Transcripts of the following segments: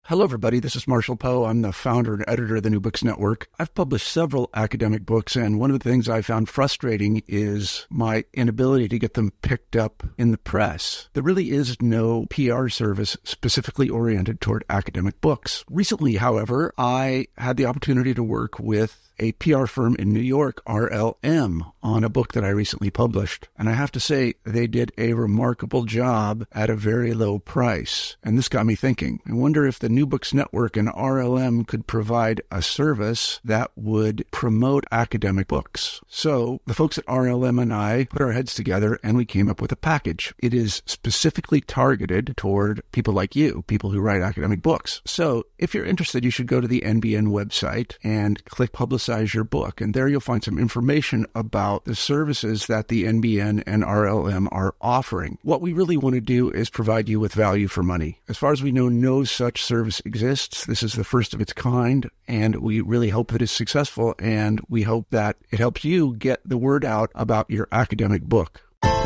Hello, everybody. This is Marshall Poe. I'm the founder and editor of the New Books Network. I've published several academic books, and one of the things I found frustrating is my inability to get them picked up in the press. There really is no PR service specifically oriented toward academic books. Recently, however, I had the opportunity to work with a PR firm in New York, RLM, on a book that I recently published. And I have to say, they did a remarkable job at a very low price. And this got me thinking. I wonder if the New Books Network and RLM could provide a service that would promote academic books. So the folks at RLM and I put our heads together and we came up with a package. It is specifically targeted toward people like you, people who write academic books. So if you're interested, you should go to the NBN website and click Publicize Your Book. And there you'll find some information about the services that the NBN and RLM are offering. What we really want to do is provide you with value for money. As far as we know, no such service exists. This is the first of its kind, and we really hope that it's successful, and we hope that it helps you get the word out about your academic book.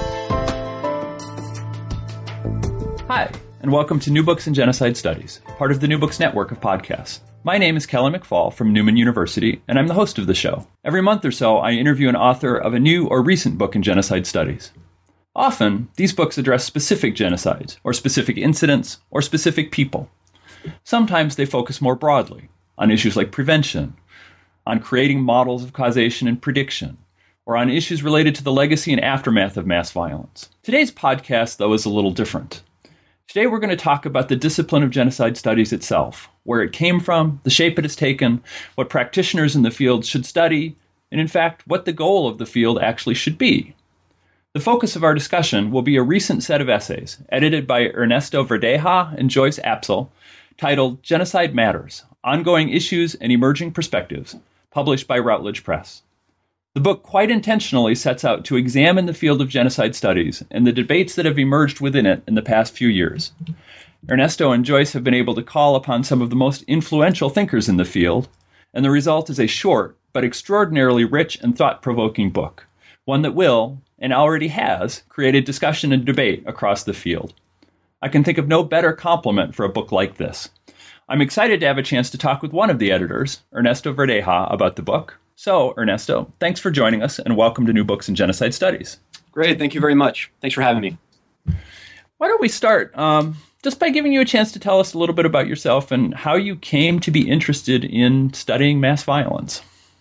Hi, and welcome to New Books in Genocide Studies, part of the New Books Network of podcasts. My name is Kelly McFall from Newman University, and I'm the host of the show. Every month or so, I interview an author of a new or recent book in genocide studies. Often, these books address specific genocides, or specific incidents, or specific people. Sometimes they focus more broadly on issues like prevention, on creating models of causation and prediction, or on issues related to the legacy and aftermath of mass violence. Today's podcast, though, is a little different. Today we're going to talk about the discipline of genocide studies itself, where it came from, the shape it has taken, what practitioners in the field should study, and in fact, what the goal of the field actually should be. The focus of our discussion will be a recent set of essays, edited by Ernesto Verdeja and Joyce Apsel, titled Genocide Matters: Ongoing Issues and Emerging Perspectives, published by Routledge Press. The book quite intentionally sets out to examine the field of genocide studies and the debates that have emerged within it in the past few years. Ernesto and Joyce have been able to call upon some of the most influential thinkers in the field, and the result is a short but extraordinarily rich and thought-provoking book, one that will, and already has, created discussion and debate across the field. I can think of no better compliment for a book like this. I'm excited to have a chance to talk with one of the editors, Ernesto Verdeja, about the book. So, Ernesto, thanks for joining us, and welcome to New Books in Genocide Studies. Great. Thank you very much. Thanks for having me. Why don't we start just by giving you a chance to tell us a little bit about yourself and how you came to be interested in studying mass violence.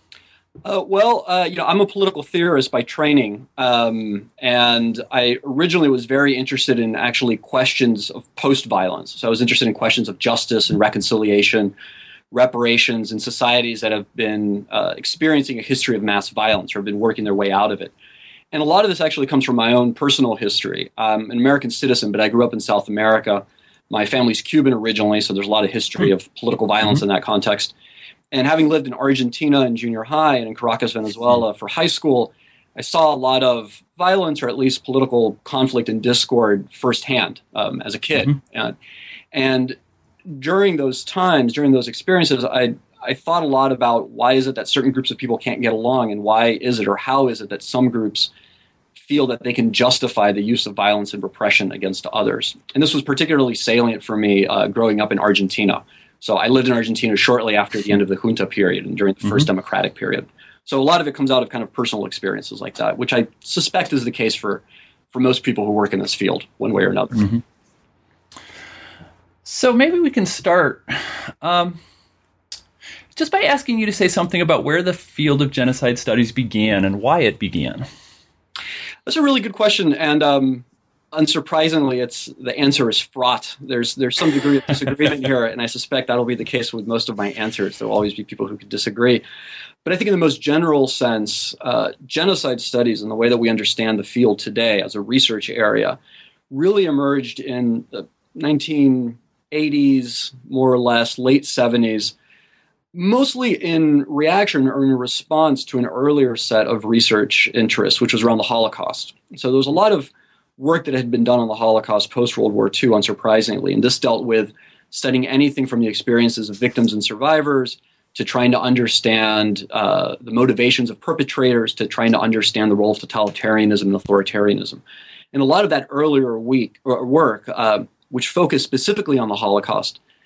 I'm a political theorist by training, and I originally was very interested in actually questions of post-violence. So I was interested in questions of justice and reconciliation, reparations in societies that have been experiencing a history of mass violence or have been working their way out of it. And a lot of this actually comes from my own personal history. I'm an American citizen, but I grew up in South America. My family's Cuban originally, so there's a lot of history of political violence in that context. And having lived in Argentina in junior high and in Caracas, Venezuela for high school, I saw a lot of violence, or at least political conflict and discord firsthand as a kid. And during those times, during those experiences, I thought a lot about why is it that certain groups of people can't get along, and why is it or how is it that some groups feel that they can justify the use of violence and repression against others. And this was particularly salient for me growing up in Argentina. So I lived in Argentina shortly after the end of the junta period and during the first democratic period. So a lot of it comes out of kind of personal experiences like that, which I suspect is the case for most people who work in this field one way or another. So maybe we can start just by asking you to say something about where the field of genocide studies began and why it began. That's a really good question, and unsurprisingly, the answer is fraught. There's some degree of disagreement here, and I suspect that'll be the case with most of my answers. There will always be people who could disagree. But I think in the most general sense, genocide studies and the way that we understand the field today as a research area really emerged in the 1980s, more or less, late 70s, mostly in reaction or in response to an earlier set of research interests, which was around the Holocaust. So there was a lot of work that had been done on the Holocaust post-World War II, unsurprisingly, and this dealt with studying anything from the experiences of victims and survivors to trying to understand the motivations of perpetrators, to trying to understand the role of totalitarianism and authoritarianism. And a lot of that earlier work, which focused specifically on the Holocaust,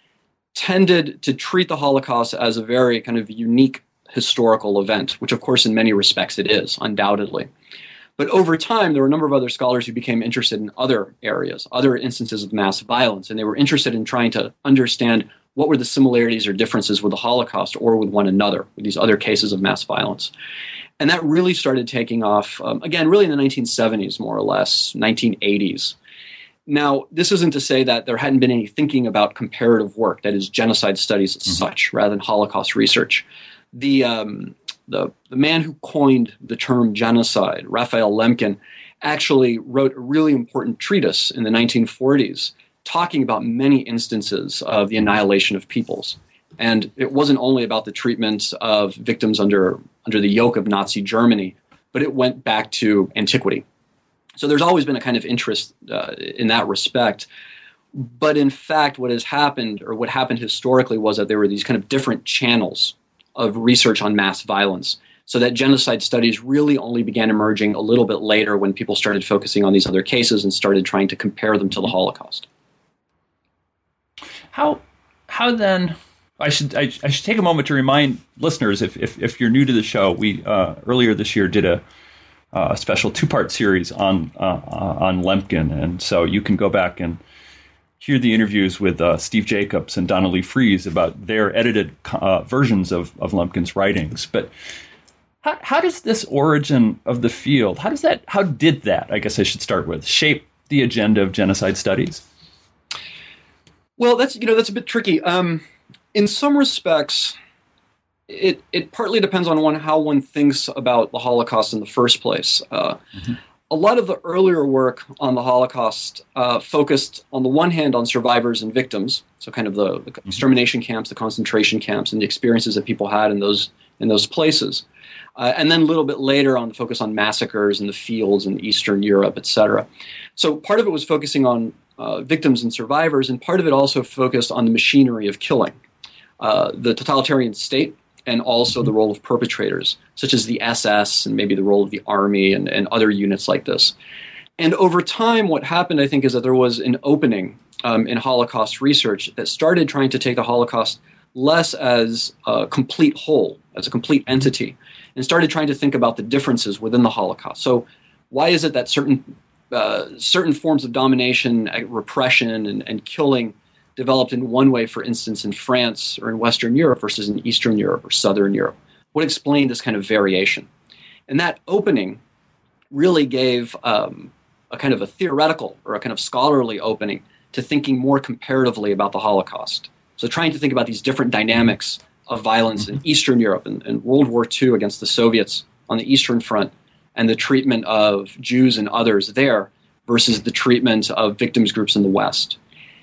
tended to treat the Holocaust as a very kind of unique historical event, which of course in many respects it is, undoubtedly. But over time, there were a number of other scholars who became interested in other areas, other instances of mass violence, and they were interested in trying to understand what were the similarities or differences with the Holocaust or with one another, with these other cases of mass violence. And that really started taking off, again, really in the 1970s, more or less, 1980s. Now, this isn't to say that there hadn't been any thinking about comparative work, that is, genocide studies as such, rather than Holocaust research. The man who coined the term genocide, Raphael Lemkin, actually wrote a really important treatise in the 1940s talking about many instances of the annihilation of peoples. And it wasn't only about the treatment of victims under the yoke of Nazi Germany, but it went back to antiquity. So there's always been a kind of interest in that respect. But in fact, what has happened, or what happened historically, was that there were these kind of different channels of research on mass violence, so that genocide studies really only began emerging a little bit later when people started focusing on these other cases and started trying to compare them to the Holocaust. How then? I should take a moment to remind listeners, if you're new to the show, we earlier this year did a special 2-part series on Lemkin, and so you can go back and hear the interviews with Steve Jacobs and Donna Lee Fries about their edited versions of Lemkin's writings. But how does this origin of the field, how did that, I guess I should start with, shape the agenda of genocide studies? Well, that's a bit tricky. In some respects, it partly depends on how one thinks about the Holocaust in the first place. A lot of the earlier work on the Holocaust focused, on the one hand, on survivors and victims, so kind of the extermination camps, the concentration camps, and the experiences that people had in those places. And then a little bit later on the focus on massacres in the fields in Eastern Europe, etc. So part of it was focusing on victims and survivors, and part of it also focused on the machinery of killing, the totalitarian state, and also the role of perpetrators, such as the SS and maybe the role of the army and other units like this. And over time, what happened, I think, is that there was an opening in Holocaust research that started trying to take the Holocaust less as a complete whole, as a complete entity, and started trying to think about the differences within the Holocaust. So why is it that certain forms of domination, repression, and killing developed in one way, for instance, in France or in Western Europe versus in Eastern Europe or Southern Europe? What explained this kind of variation? And that opening really gave a kind of a theoretical or a kind of scholarly opening to thinking more comparatively about the Holocaust. So trying to think about these different dynamics of violence in Eastern Europe and World War II against the Soviets on the Eastern Front, and the treatment of Jews and others there versus the treatment of victims groups in the West.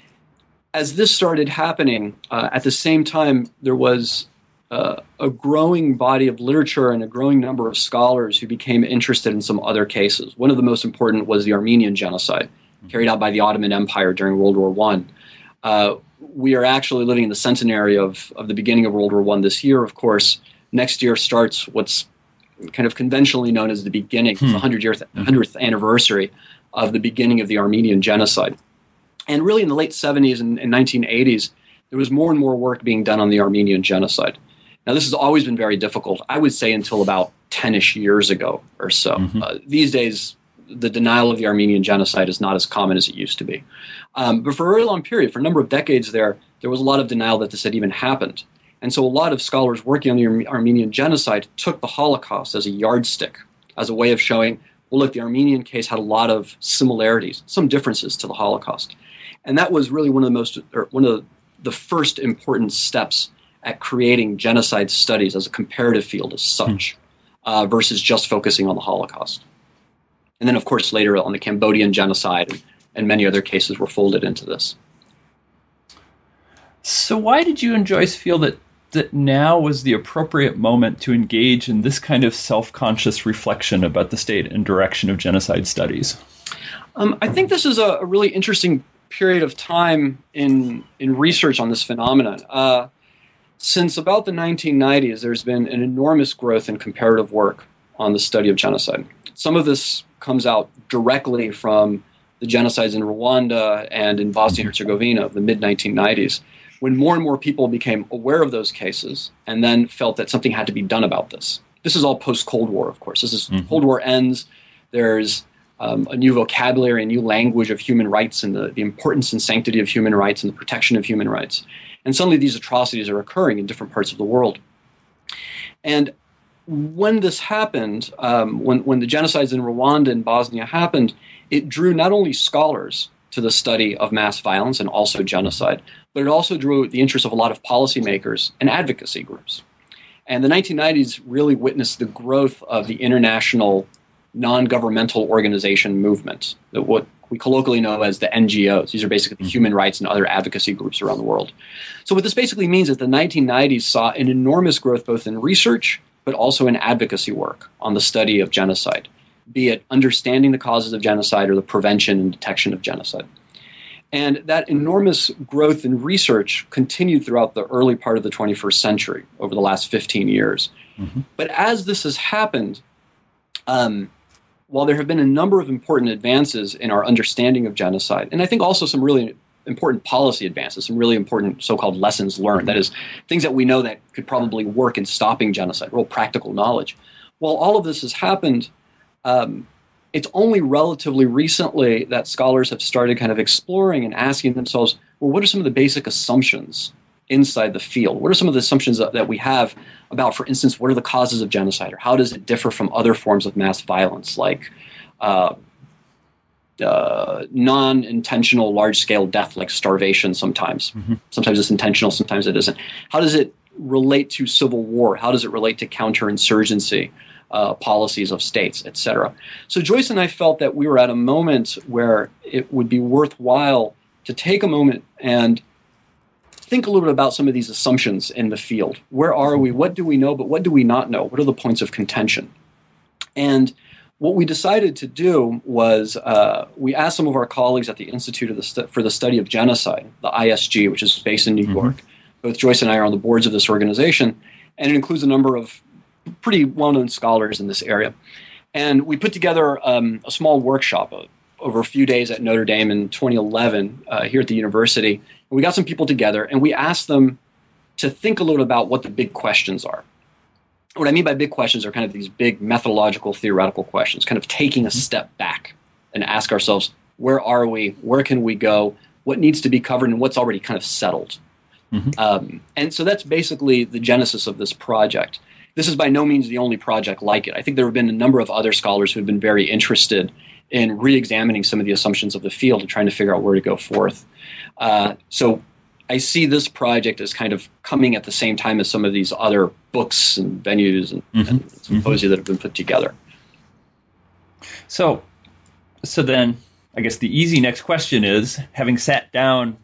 As this started happening, at the same time, there was a growing body of literature and a growing number of scholars who became interested in some other cases. One of the most important was the Armenian genocide, carried out by the Ottoman Empire during World War I. We are actually living in the centenary of the beginning of World War I this year, of course. Next year starts what's kind of conventionally known as the beginning, it's the 100th anniversary of the beginning of the Armenian genocide. And really in the late 70s and 1980s, there was more and more work being done on the Armenian genocide. Now, this has always been very difficult, I would say until about 10-ish years ago or so. These days, the denial of the Armenian genocide is not as common as it used to be. But for a very long period, for a number of decades there was a lot of denial that this had even happened. And so a lot of scholars working on the Armenian genocide took the Holocaust as a yardstick, as a way of showing, well, look, the Armenian case had a lot of similarities, some differences to the Holocaust. And that was really one of the first important steps at creating genocide studies as a comparative field as such, versus just focusing on the Holocaust. And then, of course, later on the Cambodian genocide and many other cases were folded into this. So why did you and Joyce feel that now was the appropriate moment to engage in this kind of self-conscious reflection about the state and direction of genocide studies? I think this is a really interesting period of time in research on this phenomenon. Since about the 1990s, there's been an enormous growth in comparative work on the study of genocide. Some of this comes out directly from the genocides in Rwanda and in Bosnia and Herzegovina of the mid-1990s. when more and more people became aware of those cases and then felt that something had to be done about this. This is all post-Cold War, of course. This is Cold War ends. There's a new vocabulary, a new language of human rights and the importance and sanctity of human rights and the protection of human rights. And suddenly these atrocities are occurring in different parts of the world. And when this happened, when the genocides in Rwanda and Bosnia happened, it drew not only scholars to the study of mass violence and also genocide, but it also drew the interest of a lot of policymakers and advocacy groups. And the 1990s really witnessed the growth of the international non-governmental organization movement, what we colloquially know as the NGOs. These are basically human rights and other advocacy groups around the world. So what this basically means is the 1990s saw an enormous growth both in research but also in advocacy work on the study of genocide, be it understanding the causes of genocide or the prevention and detection of genocide. And that enormous growth in research continued throughout the early part of the 21st century, over the last 15 years. But as this has happened, while there have been a number of important advances in our understanding of genocide, and I think also some really important policy advances, some really important so-called lessons learned, that is, things that we know that could probably work in stopping genocide, real practical knowledge. While all of this has happened, it's only relatively recently that scholars have started kind of exploring and asking themselves, well, what are some of the basic assumptions inside the field? What are some of the assumptions that we have about, for instance, what are the causes of genocide, or how does it differ from other forms of mass violence, like non-intentional large-scale death, like starvation sometimes. Sometimes it's intentional, sometimes it isn't. How does it relate to civil war? How does it relate to counterinsurgency policies of states, etc.? So Joyce and I felt that we were at a moment where it would be worthwhile to take a moment and think a little bit about some of these assumptions in the field. Where are we? What do we know? But what do we not know? What are the points of contention? And what we decided to do was we asked some of our colleagues at the Institute for the Study of Genocide, the ISG, which is based in New York. Both Joyce and I are on the boards of this organization, and it includes a number of pretty well-known scholars in this area. And we put together a small workshop over a few days at Notre Dame in 2011 here at the university. And we got some people together, and we asked them to think a little about what the big questions are. What I mean by big questions are kind of these big methodological, theoretical questions, kind of taking a step back and ask ourselves, where are we? Where can we go? What needs to be covered and what's already kind of settled? And so that's basically the genesis of this project. This is by no means the only project like it. I think there have been a number of other scholars who have been very interested in re-examining some of the assumptions of the field and trying to figure out where to go forth. So I see this project as kind of coming at the same time as some of these other books and venues and symposia that have been put together. So then I guess the easy next question is, having sat down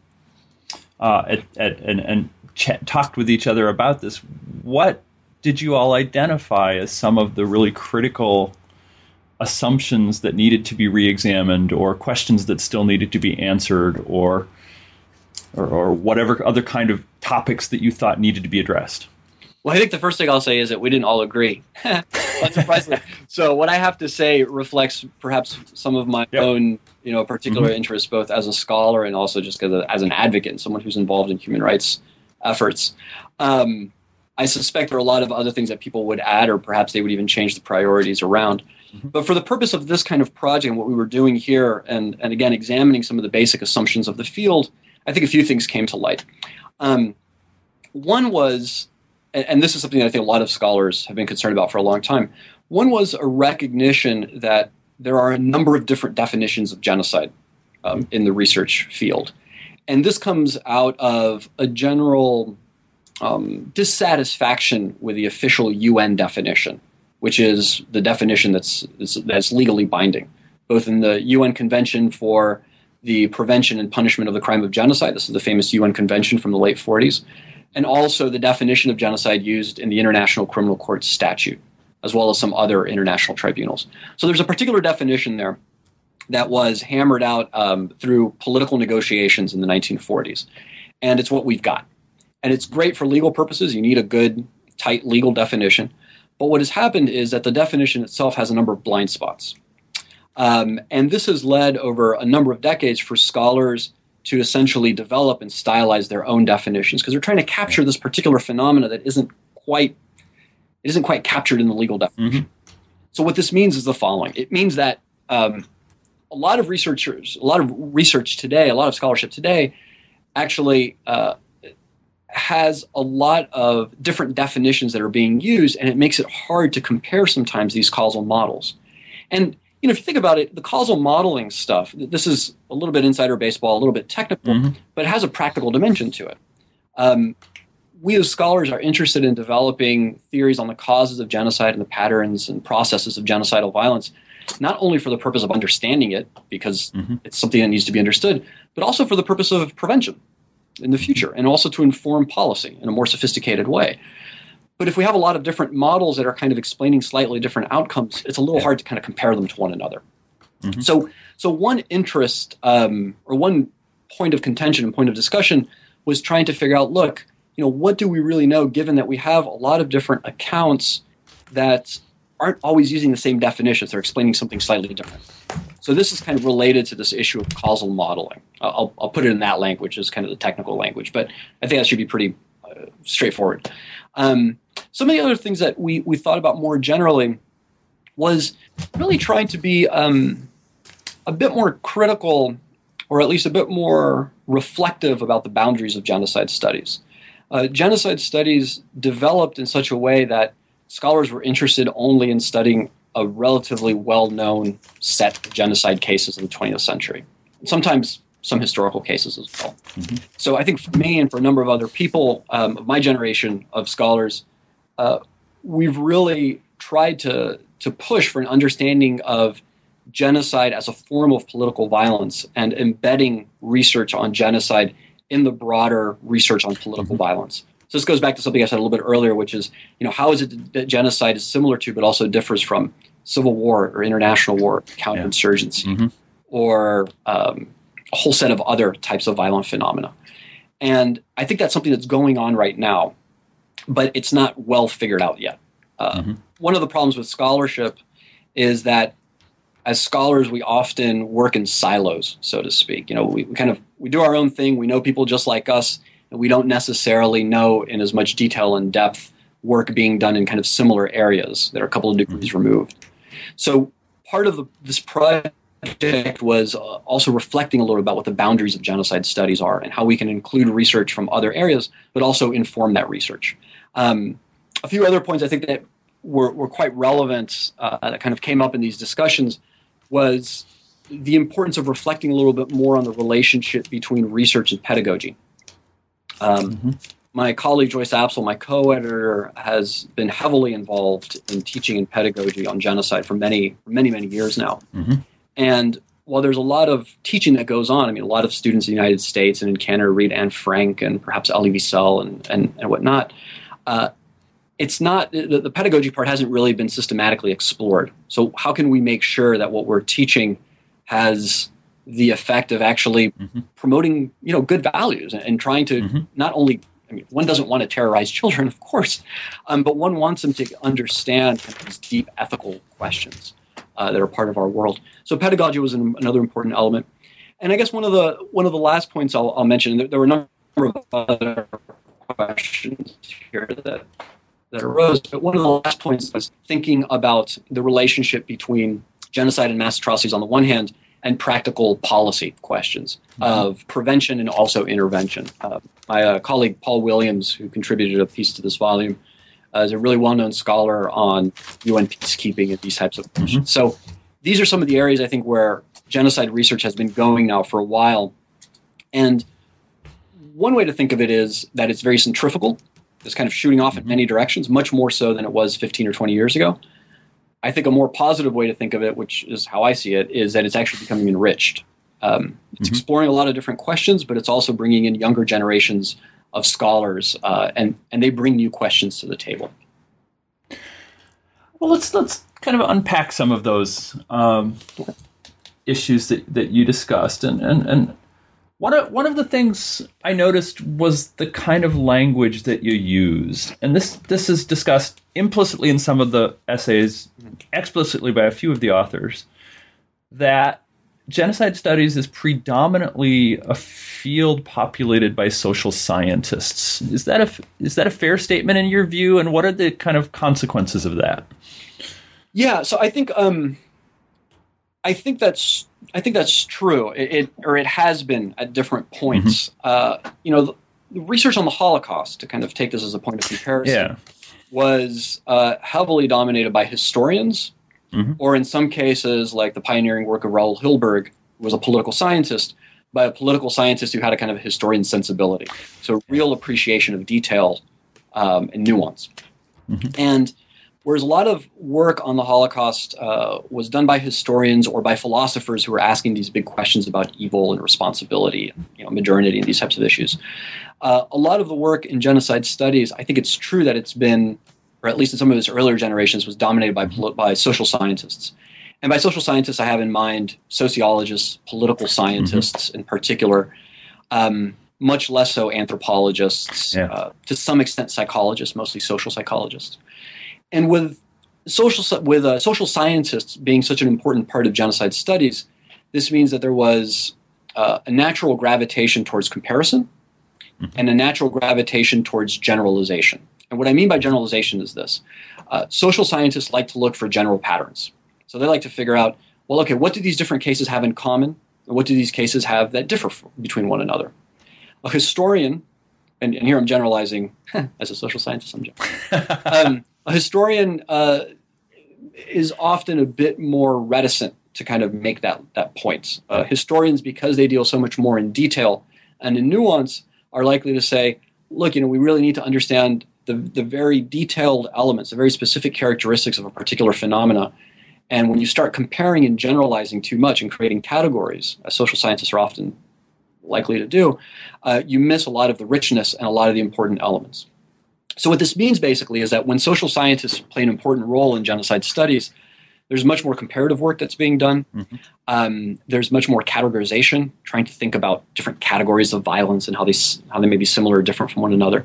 and talked with each other about this, what did you all identify as some of the really critical assumptions that needed to be re-examined, or questions that still needed to be answered, or whatever other kind of topics that you thought needed to be addressed? Well, I think the first thing I'll say is that we didn't all agree, unsurprisingly. So what I have to say reflects perhaps some of my own, particular interests, both as a scholar and also just as an advocate and someone who's involved in human rights efforts. I suspect there are a lot of other things that people would add, or perhaps they would even change the priorities around. But for the purpose of this kind of project and what we were doing here, and again, examining some of the basic assumptions of the field, I think a few things came to light. One was, and this is something that I think a lot of scholars have been concerned about for a long time, one was a recognition that there are a number of different definitions of genocide in the research field. And this comes out of a general dissatisfaction with the official UN definition, which is the definition that's legally binding, both in the UN Convention for the Prevention and Punishment of the Crime of Genocide. This is the famous UN Convention from the late 40s. And also the definition of genocide used in the International Criminal Court statute, as well as some other international tribunals. So there's a particular definition there that was hammered out through political negotiations in the 1940s. And it's what we've got. And it's great for legal purposes. You need a good, tight legal definition. But what has happened is that the definition itself has a number of blind spots. And this has led over a number of decades for scholars to essentially develop and stylize their own definitions because they're trying to capture this particular phenomena that isn't quite captured in the legal definition. Mm-hmm. So what this means is the following. It means that a lot of research today, a lot of scholarship today actually has a lot of different definitions that are being used, and it makes it hard to compare sometimes these causal models. And if you think about it, the causal modeling stuff, this is a little bit insider baseball, a little bit technical, mm-hmm. but it has a practical dimension to it. We as scholars are interested in developing theories on the causes of genocide and the patterns and processes of genocidal violence, not only for the purpose of understanding it, because mm-hmm. it's something that needs to be understood, but also for the purpose of prevention in the future, and also to inform policy in a more sophisticated way. But if we have a lot of different models that are kind of explaining slightly different outcomes, it's a little hard to kind of compare them to one another. Mm-hmm. So one interest or one point of contention and point of discussion was trying to figure out, look, what do we really know, given that we have a lot of different accounts that aren't always using the same definitions. They're explaining something slightly different. So this is kind of related to this issue of causal modeling. I'll put it in that language as kind of the technical language, but I think that should be pretty straightforward. Some of the other things that we thought about more generally was really trying to be a bit more critical, or at least a bit more reflective about the boundaries of genocide studies. Genocide studies developed in such a way that scholars were interested only in studying a relatively well-known set of genocide cases in the 20th century, and sometimes some historical cases as well. Mm-hmm. So I think for me and for a number of other people of my generation of scholars, we've really tried to push for an understanding of genocide as a form of political violence and embedding research on genocide in the broader research on political mm-hmm. violence. So this goes back to something I said a little bit earlier, which is, how is it that genocide is similar to but also differs from civil war or international war, counterinsurgency, mm-hmm. or a whole set of other types of violent phenomena. And I think that's something that's going on right now, but it's not well figured out yet. Mm-hmm. One of the problems with scholarship is that as scholars, we often work in silos, so to speak. We do our own thing. We know people just like us, and we don't necessarily know in as much detail and depth work being done in kind of similar areas that are a couple of degrees removed. So part of this project was also reflecting a little about what the boundaries of genocide studies are and how we can include research from other areas, but also inform that research. A few other points I think that were quite relevant that kind of came up in these discussions was the importance of reflecting a little bit more on the relationship between research and pedagogy. Mm-hmm. My colleague Joyce Apsel, my co-editor, has been heavily involved in teaching and pedagogy on genocide for many years now. Mm-hmm. And while there's a lot of teaching that goes on, a lot of students in the United States and in Canada read Anne Frank and perhaps Elie Wiesel and whatnot, it's not the pedagogy part hasn't really been systematically explored. So how can we make sure that what we're teaching has the effect of actually mm-hmm. promoting good values and trying to mm-hmm. not only one doesn't want to terrorize children, of course, but one wants them to understand these deep ethical questions that are part of our world. So pedagogy was another important element. And I guess one of the last points I'll mention, there were a number of other questions here that arose, but one of the last points was thinking about the relationship between genocide and mass atrocities on the one hand and practical policy questions mm-hmm. of prevention and also intervention. My colleague Paul Williams, who contributed a piece to this volume, is a really well-known scholar on UN peacekeeping and these types of questions. Mm-hmm. So these are some of the areas I think where genocide research has been going now for a while. And one way to think of it is that it's very centrifugal. It's kind of shooting off in many directions, much more so than it was 15 or 20 years ago. I think a more positive way to think of it, which is how I see it, is that it's actually becoming enriched. It's mm-hmm. exploring a lot of different questions, but it's also bringing in younger generations of scholars, and they bring new questions to the table. Well, let's kind of unpack some of those issues that you discussed, and one of the things I noticed was the kind of language that you used, and this is discussed implicitly in some of the essays, explicitly by a few of the authors, that genocide studies is predominantly a field populated by social scientists. Is that a fair statement in your view? And what are the kind of consequences of that? Yeah, so I think that's true. It has been at different points. The research on the Holocaust, to kind of take this as a point of comparison, was heavily dominated by historians, or in some cases, like the pioneering work of Raoul Hilberg, who was a political scientist, by a political scientist who had a kind of historian sensibility, so real appreciation of detail and nuance. And whereas a lot of work on the Holocaust was done by historians or by philosophers who were asking these big questions about evil and responsibility, modernity, and these types of issues. A lot of the work in genocide studies, I think it's true that it's been, or at least in some of its earlier generations, was dominated by social scientists. And by social scientists, I have in mind sociologists, political scientists in particular, much less so anthropologists, to some extent psychologists, mostly social psychologists. And with social scientists being such an important part of genocide studies, this means that there was a natural gravitation towards comparison and a natural gravitation towards generalization. And what I mean by generalization is this. Social scientists like to look for general patterns. So they like to figure out, well, okay, what do these different cases have in common? And what do these cases have that differ between one another? A historian, and here I'm generalizing as a social scientist, a historian is often a bit more reticent to kind of make that point. Historians, because they deal so much more in detail and in nuance, are likely to say, look, we really need to understand the very detailed elements, the very specific characteristics of a particular phenomena. And when you start comparing and generalizing too much and creating categories, as social scientists are often likely to do, you miss a lot of the richness and a lot of the important elements. So what this means basically is that when social scientists play an important role in genocide studies, there's much more comparative work that's being done. There's much more categorization, trying to think about different categories of violence and how they may be similar or different from one another.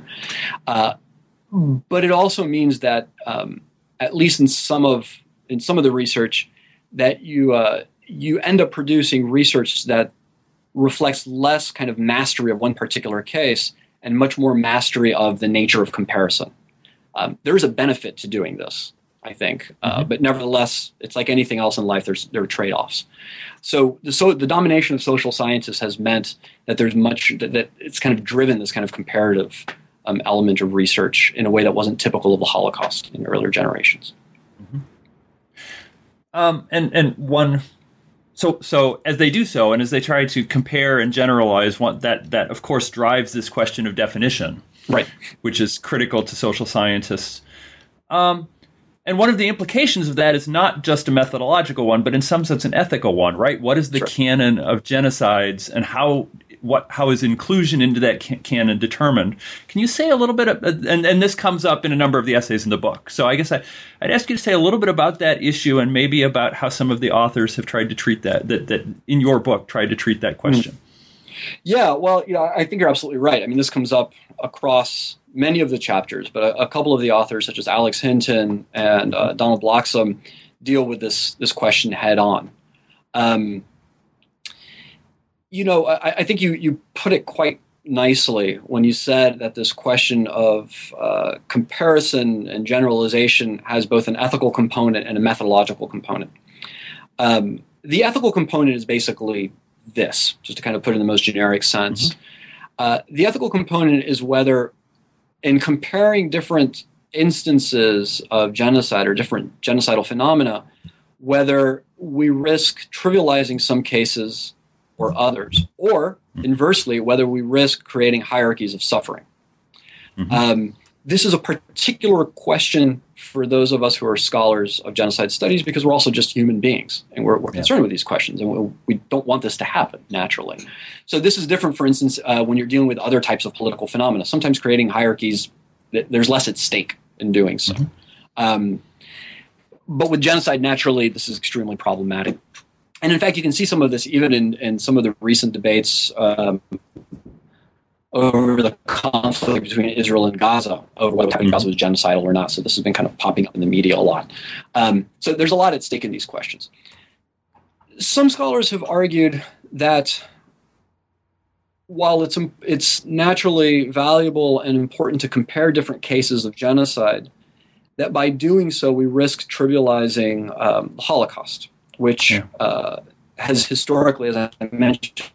But it also means that, at least in some of the research, that you end up producing research that reflects less kind of mastery of one particular case and much more mastery of the nature of comparison. There is a benefit to doing this, I think, but nevertheless, it's like anything else in life. There are trade-offs. So the domination of social scientists has meant that there's much that it's kind of driven this kind of comparative element of research in a way that wasn't typical of the Holocaust in earlier generations. So as they do so, and as they try to compare and generalize, that of course drives this question of definition, right? Which is critical to social scientists. And one of the implications of that is not just a methodological one, but in some sense an ethical one, right? What is the canon of genocides, and how is inclusion into that canon determined? Can you say a little bit, and this comes up in a number of the essays in the book. So I guess I'd ask you to say a little bit about that issue, and maybe about how some of the authors have tried to treat that in your book tried to treat that question. Yeah, well, I think you're absolutely right. I mean, this comes up across many of the chapters, but a couple of the authors, such as Alex Hinton and Donald Bloxham, deal with this question head on. I think you put it quite nicely when you said that this question of comparison and generalization has both an ethical component and a methodological component. The ethical component is basically this, just to kind of put it in the most generic sense. The ethical component is whether, in comparing different instances of genocide or different genocidal phenomena, whether we risk trivializing some cases or others, or inversely, whether we risk creating hierarchies of suffering. This is a particular question for those of us who are scholars of genocide studies, because we're also just human beings, and we're concerned with these questions, and we don't want this to happen naturally. So this is different, for instance, when you're dealing with other types of political phenomena. Sometimes creating hierarchies, there's less at stake in doing so. But with genocide, naturally, this is extremely problematic. And in fact, you can see some of this even in some of the recent debates over the conflict between Israel and Gaza, over whether what happened in Gaza was genocidal or not. So this has been kind of popping up in the media a lot. So there's a lot at stake in these questions. Some scholars have argued that while it's naturally valuable and important to compare different cases of genocide, that by doing so we risk trivializing the Holocaust, which has historically, as I mentioned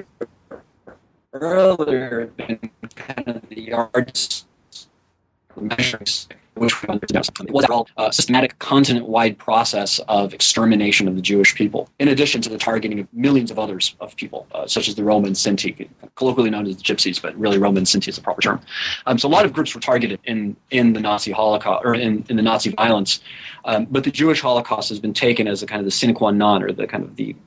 earlier, been kind of the yardstick measuring stick which we understand. It was a systematic continent-wide process of extermination of the Jewish people, in addition to the targeting of millions of others of people, such as the Roma and Sinti, colloquially known as the Gypsies, but really Roma and Sinti is the proper term. So a lot of groups were targeted in the Nazi Holocaust, or in the Nazi violence, but the Jewish Holocaust has been taken as a kind of the sine qua non, or the kind of the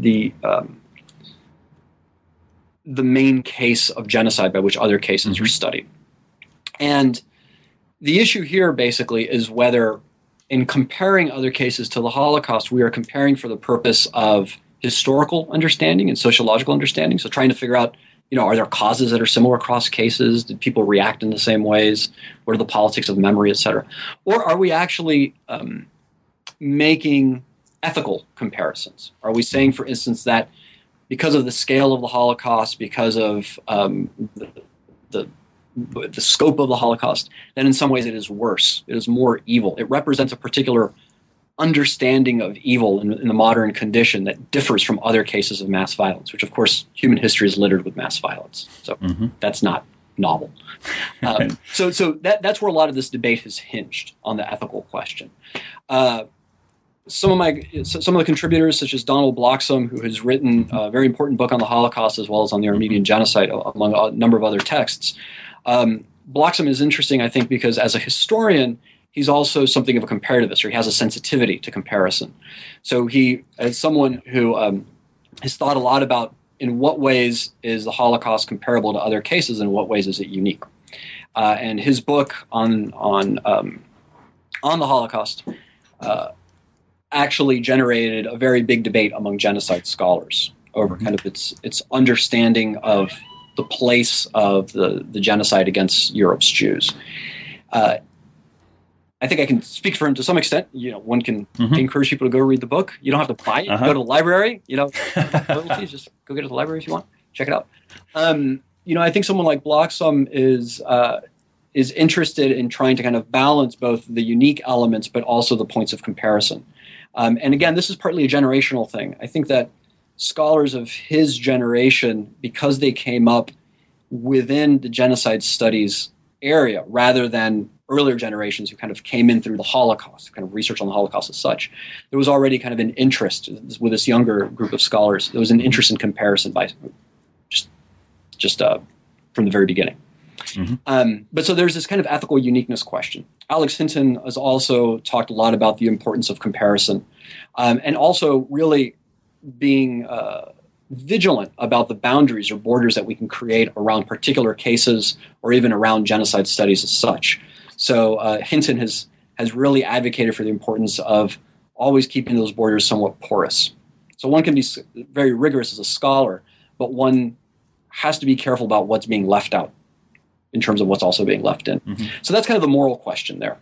main case of genocide by which other cases are studied. And the issue here basically is whether, in comparing other cases to the Holocaust, we are comparing for the purpose of historical understanding and sociological understanding. So trying to figure out, are there causes that are similar across cases? Did people react in the same ways? What are the politics of memory, et cetera? Or are we actually making ethical comparisons? Are we saying, for instance, that because of the scale of the Holocaust, because of the scope of the Holocaust, then in some ways it is worse. It is more evil. It represents a particular understanding of evil in the modern condition that differs from other cases of mass violence, which, of course, human history is littered with mass violence. So that's not novel. So that's where a lot of this debate has hinged, on the ethical question. Some of the contributors, such as Donald Bloxham, who has written a very important book on the Holocaust as well as on the Armenian genocide, among a number of other texts. Bloxham is interesting, I think, because as a historian, he's also something of a comparativist, or he has a sensitivity to comparison. So he, as someone who has thought a lot about in what ways is the Holocaust comparable to other cases, and in what ways is it unique. And his book on the Holocaust actually generated a very big debate among genocide scholars over kind of its understanding of the place of the genocide against Europe's Jews. I think I can speak for him to some extent. One can encourage people to go read the book. You don't have to buy it. Go to the library. Just go get it at the library if you want. Check it out. I think someone like Bloxham is interested in trying to kind of balance both the unique elements but also the points of comparison. And again, this is partly a generational thing. I think that scholars of his generation, because they came up within the genocide studies area rather than earlier generations who kind of came in through the Holocaust, kind of research on the Holocaust as such, there was already kind of an interest with this younger group of scholars. There was an interest in comparison by just from the very beginning. But so there's this kind of ethical uniqueness question. Alex Hinton has also talked a lot about the importance of comparison, and also really being vigilant about the boundaries or borders that we can create around particular cases or even around genocide studies as such. So Hinton has really advocated for the importance of always keeping those borders somewhat porous. So one can be very rigorous as a scholar, but one has to be careful about what's being left out in terms of what's also being left in. So that's kind of the moral question there.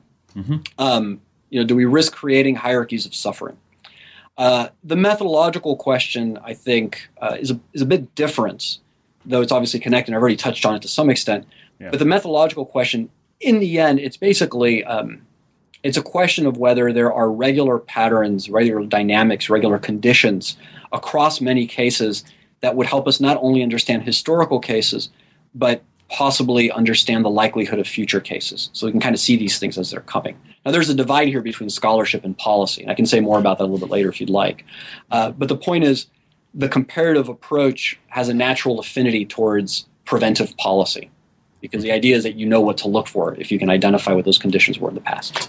Do we risk creating hierarchies of suffering? The methodological question, I think, is a bit different, though it's obviously connected, and I've already touched on it to some extent. But the methodological question, in the end, it's basically it's a question of whether there are regular patterns, regular dynamics, regular conditions across many cases that would help us not only understand historical cases, but possibly understand the likelihood of future cases. So we can kind of see these things as they're coming. Now, there's a divide here between scholarship and policy, and I can say more about that a little bit later if you'd like. But the point is, the comparative approach has a natural affinity towards preventive policy, because the idea is that you know what to look for if you can identify what those conditions were in the past.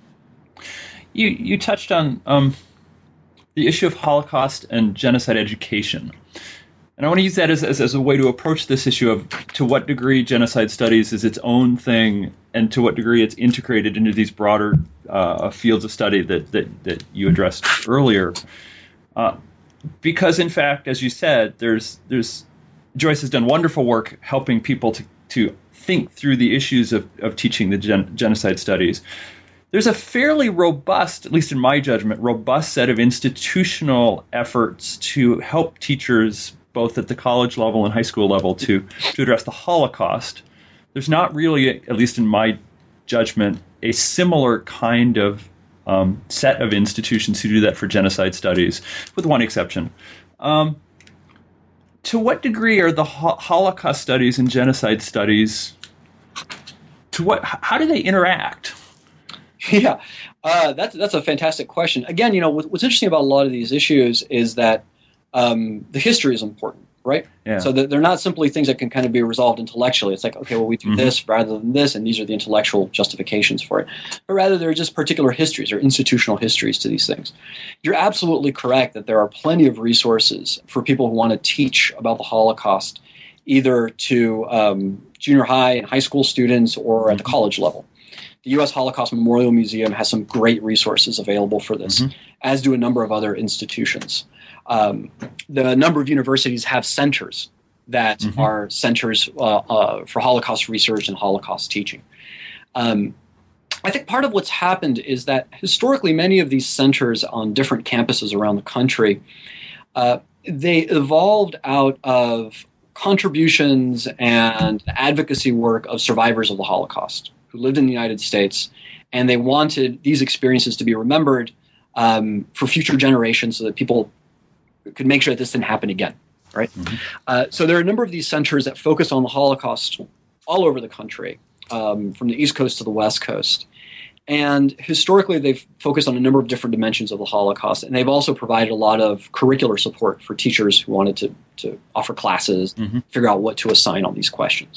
You touched on the issue of Holocaust and genocide education. And I want to use that as a way to approach this issue of to what degree genocide studies is its own thing and to what degree it's integrated into these broader fields of study that you addressed earlier. Because, in fact, as you said, there's Joyce has done wonderful work helping people to think through the issues of teaching the genocide studies. there's a fairly robust, at least in my judgment, robust set of institutional efforts to help teachers both at the college level and high school level to address the Holocaust. There's not really, at least in my judgment, a similar kind of set of institutions who do that for genocide studies, with one exception. To what degree are the Holocaust studies and genocide studies, how do they interact? Yeah, that's a fantastic question. Again, what's interesting about a lot of these issues is that the history is important, right? Yeah. So they're not simply things that can kind of be resolved intellectually. It's like, okay, well, we do this rather than this, and these are the intellectual justifications for it. But rather, they're just particular histories or institutional histories to these things. You're absolutely correct that there are plenty of resources for people who want to teach about the Holocaust, either to junior high and high school students or at the college level. The U.S. Holocaust Memorial Museum has some great resources available for this, as do a number of other institutions. The number of universities have centers that are centers for Holocaust research and Holocaust teaching. I think part of what's happened is that historically many of these centers on different campuses around the country, they evolved out of contributions and advocacy work of survivors of the Holocaust who lived in the United States, and they wanted these experiences to be remembered for future generations so that people could make sure that this didn't happen again, right? So there are a number of these centers that focus on the Holocaust all over the country, from the East Coast to the West Coast. And historically, they've focused on a number of different dimensions of the Holocaust, and they've also provided a lot of curricular support for teachers who wanted to offer classes, figure out what to assign on these questions.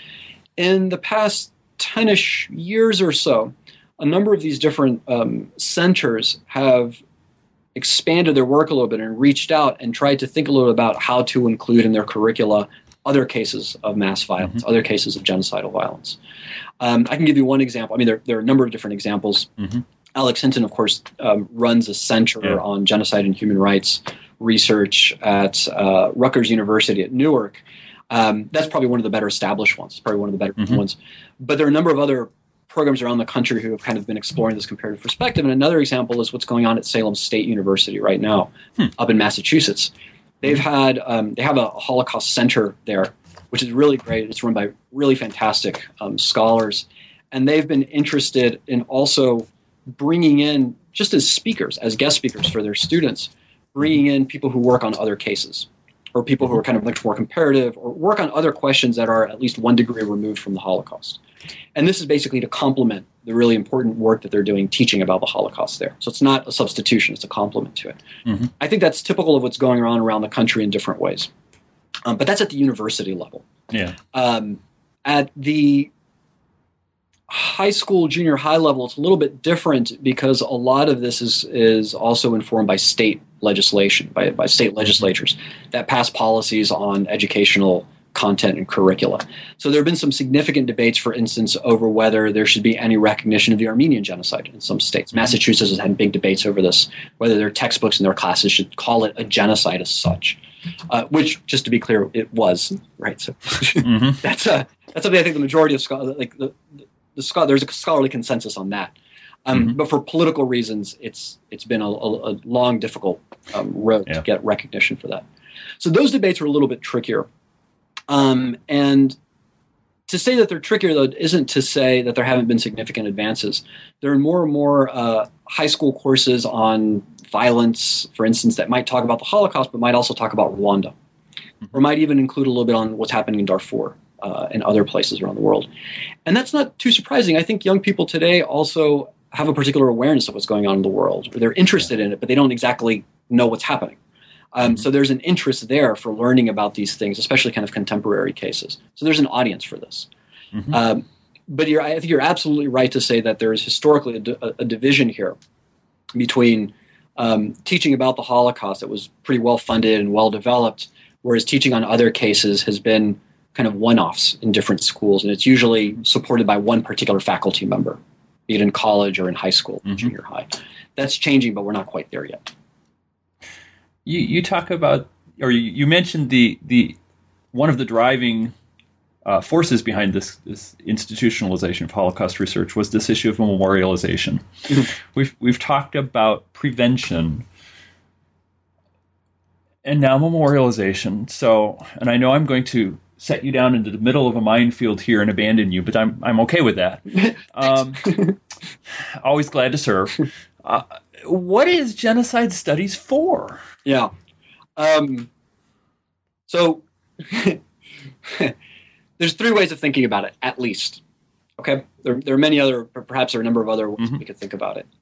In the past 10-ish years or so, a number of these different centers have expanded their work a little bit and reached out and tried to think a little about how to include in their curricula other cases of mass violence, other cases of genocidal violence. I can give you one example. I mean, there are a number of different examples. Alex Hinton, of course, runs a center on genocide and human rights research at Rutgers University at Newark. That's probably one of the better established ones. It's probably one of the better ones. But there are a number of other programs around the country who have kind of been exploring this comparative perspective. And another example is what's going on at Salem State University right now, up in Massachusetts. They've had they have a Holocaust center there, which is really great. It's run by really fantastic scholars, and they've been interested in also bringing in, just as speakers, as guest speakers for their students, bringing in people who work on other cases, or people who are kind of much more comparative, or work on other questions that are at least one degree removed from the Holocaust. And this is basically to complement the really important work that they're doing teaching about the Holocaust there. So it's not a substitution, it's a complement to it. I think that's typical of what's going on around the country in different ways. But that's at the university level. At the high school, junior high level, it's a little bit different because a lot of this is also informed by state legislation, by state legislatures that pass policies on educational content and curricula. So there have been some significant debates, for instance, over whether there should be any recognition of the Armenian genocide in some states. Massachusetts has had big debates over this, whether their textbooks and their classes should call it a genocide as such, which, just to be clear, it was, right? So that's something I think the majority of scholars, like there's a scholarly consensus on that. But for political reasons, it's been a long, difficult road to get recognition for that. So those debates are a little bit trickier. And to say that they're trickier, though, isn't to say that there haven't been significant advances. There are more and more high school courses on violence, for instance, that might talk about the Holocaust, but might also talk about Rwanda, or might even include a little bit on what's happening in Darfur and other places around the world. And that's not too surprising. I think young people today also have a particular awareness of what's going on in the world, or they're interested in it, but they don't exactly know what's happening. So there's an interest there for learning about these things, especially kind of contemporary cases. So there's an audience for this. But I think you're absolutely right to say that there is historically a division here between teaching about the Holocaust that was pretty well funded and well developed, whereas teaching on other cases has been kind of one-offs in different schools, and it's usually supported by one particular faculty member, be it in college or in high school, junior high. That's changing, but we're not quite there yet. You talk about, or you mentioned the one of the driving forces behind this institutionalization of Holocaust research was this issue of memorialization. We've talked about prevention, and now memorialization. So, and I know I'm going to set you down into the middle of a minefield here and abandon you, but I'm okay with that. Always glad to serve. What is genocide studies for? Yeah. So there's three ways of thinking about it, at least. Okay. There are many other, perhaps there are a number of other ways we could think about it.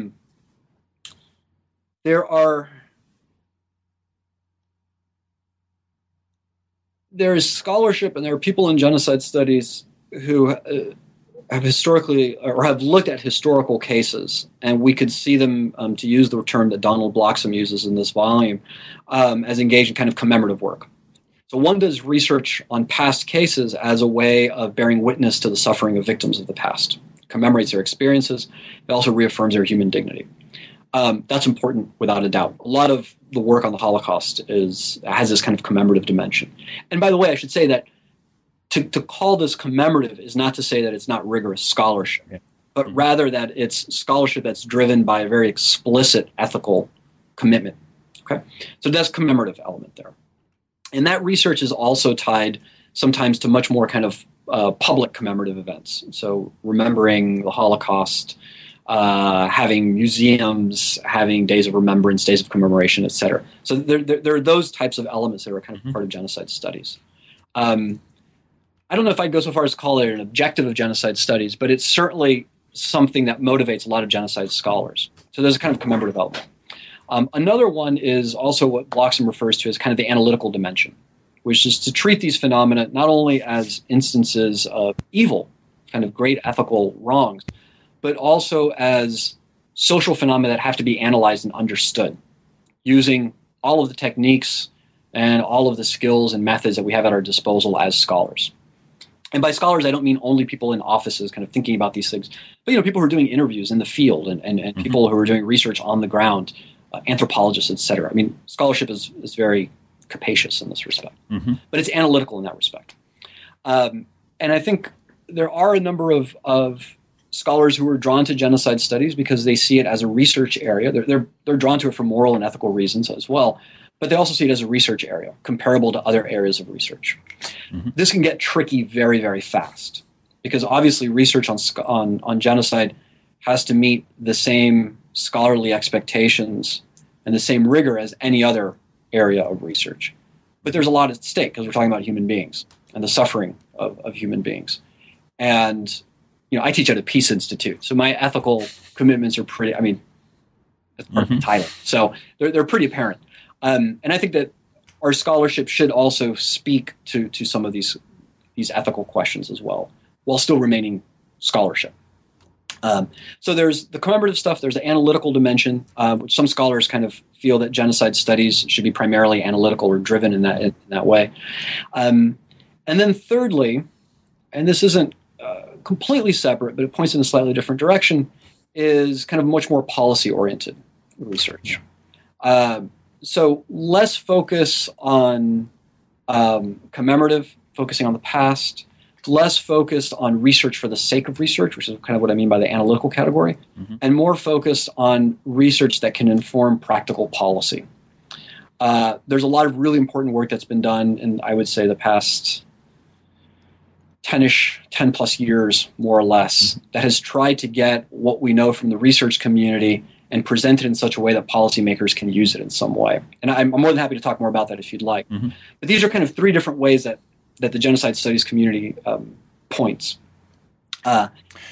There's scholarship, and there are people in genocide studies who have historically or have looked at historical cases, and we could see them, to use the term that Donald Bloxham uses in this volume, as engaged in kind of commemorative work. So one does research on past cases as a way of bearing witness to the suffering of victims of the past, commemorates their experiences. It also reaffirms their human dignity. That's important without a doubt. A lot of the work on the Holocaust has this kind of commemorative dimension. And by the way, I should say that to call this commemorative is not to say that it's not rigorous scholarship, but rather that it's scholarship that's driven by a very explicit ethical commitment. Okay, so that's commemorative element there. And that research is also tied sometimes to much more kind of public commemorative events. So remembering the Holocaust, having museums, having days of remembrance, days of commemoration, etc. So there are those types of elements that are kind of part of genocide studies. I don't know if I'd go so far as to call it an objective of genocide studies, but it's certainly something that motivates a lot of genocide scholars. So there's a kind of commemorative element. Another one is also what Bloxham refers to as kind of the analytical dimension, which is to treat these phenomena not only as instances of evil, kind of great ethical wrongs, but also as social phenomena that have to be analyzed and understood using all of the techniques and all of the skills and methods that we have at our disposal as scholars. And by scholars, I don't mean only people in offices kind of thinking about these things, but people who are doing interviews in the field and people who are doing research on the ground, anthropologists, et cetera. I mean, scholarship is very capacious in this respect, but it's analytical in that respect. And I think there are a number of scholars who are drawn to genocide studies because they see it as a research area. They're drawn to it for moral and ethical reasons as well, but they also see it as a research area comparable to other areas of research. This can get tricky very, very fast because obviously research on genocide has to meet the same scholarly expectations and the same rigor as any other area of research. But there's a lot at stake because we're talking about human beings and the suffering of human beings. And I teach at a peace institute, so my ethical commitments are pretty, that's part of the title. So they're pretty apparent. And I think that our scholarship should also speak to some of these ethical questions as well, while still remaining scholarship. So there's the commemorative stuff, there's the analytical dimension, which some scholars kind of feel that genocide studies should be primarily analytical or driven in that way. And then thirdly, and this isn't completely separate, but it points in a slightly different direction, is kind of much more policy-oriented research. So less focus on commemorative, focusing on the past, less focused on research for the sake of research, which is kind of what I mean by the analytical category, and more focused on research that can inform practical policy. There's a lot of really important work that's been done in, I would say, the past 10 plus years, more or less, that has tried to get what we know from the research community and present it in such a way that policymakers can use it in some way. And I'm more than happy to talk more about that if you'd like. But these are kind of three different ways that the genocide studies community points. I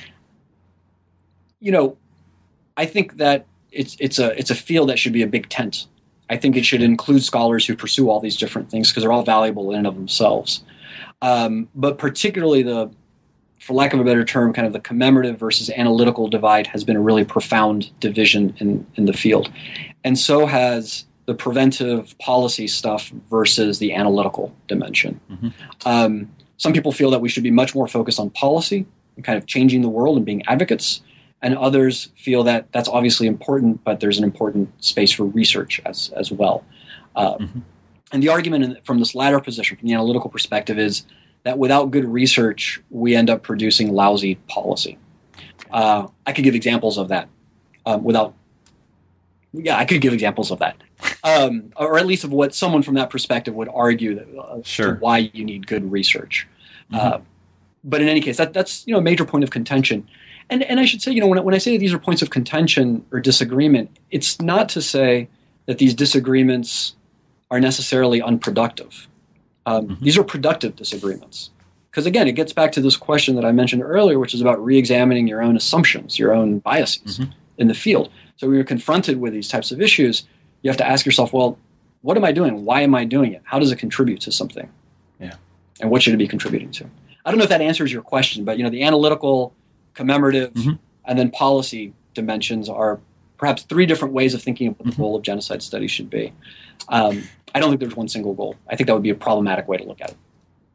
think that it's a field that should be a big tent. I think it should include scholars who pursue all these different things because they're all valuable in and of themselves. But particularly for lack of a better term, kind of the commemorative versus analytical divide has been a really profound division in the field. And so has the preventive policy stuff versus the analytical dimension. Some people feel that we should be much more focused on policy and kind of changing the world and being advocates. And others feel that that's obviously important, but there's an important space for research as well. And the argument from this latter position, from the analytical perspective, is that without good research, we end up producing lousy policy. I could give examples of that I could give examples of that, or at least of what someone from that perspective would argue that, Sure. to why you need good research. Mm-hmm. But in any case, that's a major point of contention. And I should say, when I say that these are points of contention or disagreement, it's not to say that these disagreements are necessarily unproductive. These are productive disagreements. Because again, it gets back to this question that I mentioned earlier, which is about re-examining your own assumptions, your own biases in the field. So when you're confronted with these types of issues, you have to ask yourself, well, what am I doing? Why am I doing it? How does it contribute to something? Yeah. And what should it be contributing to? I don't know if that answers your question, but the analytical, commemorative, and then policy dimensions are perhaps three different ways of thinking of what the goal of genocide studies should be. I don't think there's one single goal. I think that would be a problematic way to look at it.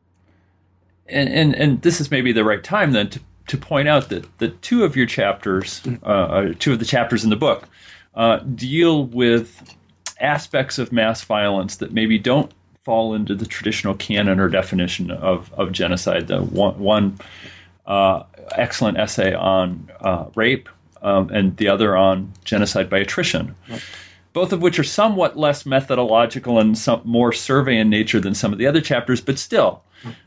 And this is maybe the right time then to point out that the two of your chapters, two of the chapters in the book, deal with aspects of mass violence that maybe don't fall into the traditional canon or definition of genocide. The one excellent essay on rape, and the other on genocide by attrition. Right. Both of which are somewhat less methodological and some more survey in nature than some of the other chapters, but still,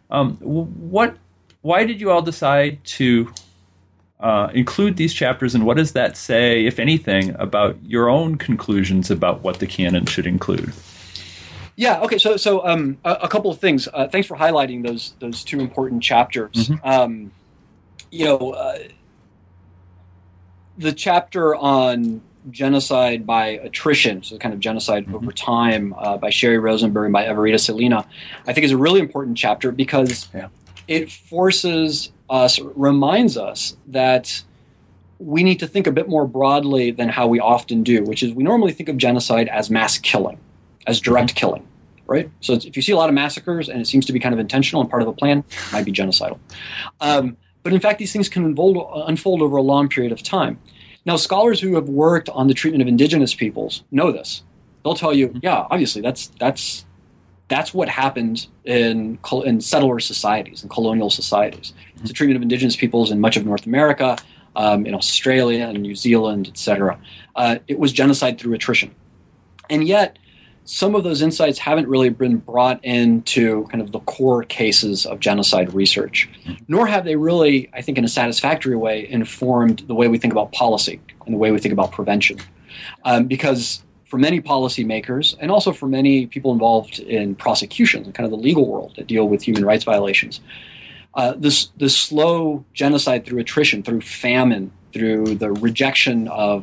why did you all decide to include these chapters, and what does that say, if anything, about your own conclusions about what the canon should include? Yeah. Okay. So a couple of things. Thanks for highlighting those two important chapters. The chapter on genocide by attrition, so kind of genocide over time, by Sherry Rosenberg and by Everita Salina, I think is a really important chapter because it forces us, reminds us that we need to think a bit more broadly than how we often do, which is we normally think of genocide as mass killing, as direct killing, right? So if you see a lot of massacres and it seems to be kind of intentional and part of a plan, it might be genocidal. But in fact, these things can unfold over a long period of time. Now, scholars who have worked on the treatment of indigenous peoples know this. They'll tell you, yeah, obviously that's what happened in settler societies and colonial societies. It's the treatment of indigenous peoples in much of North America, in Australia and New Zealand, etc. It was genocide through attrition. And yet, some of those insights haven't really been brought into kind of the core cases of genocide research, nor have they really, I think, in a satisfactory way, informed the way we think about policy and the way we think about prevention. Because for many policymakers, and also for many people involved in prosecutions and kind of the legal world that deal with human rights violations, this slow genocide through attrition, through famine, through the rejection of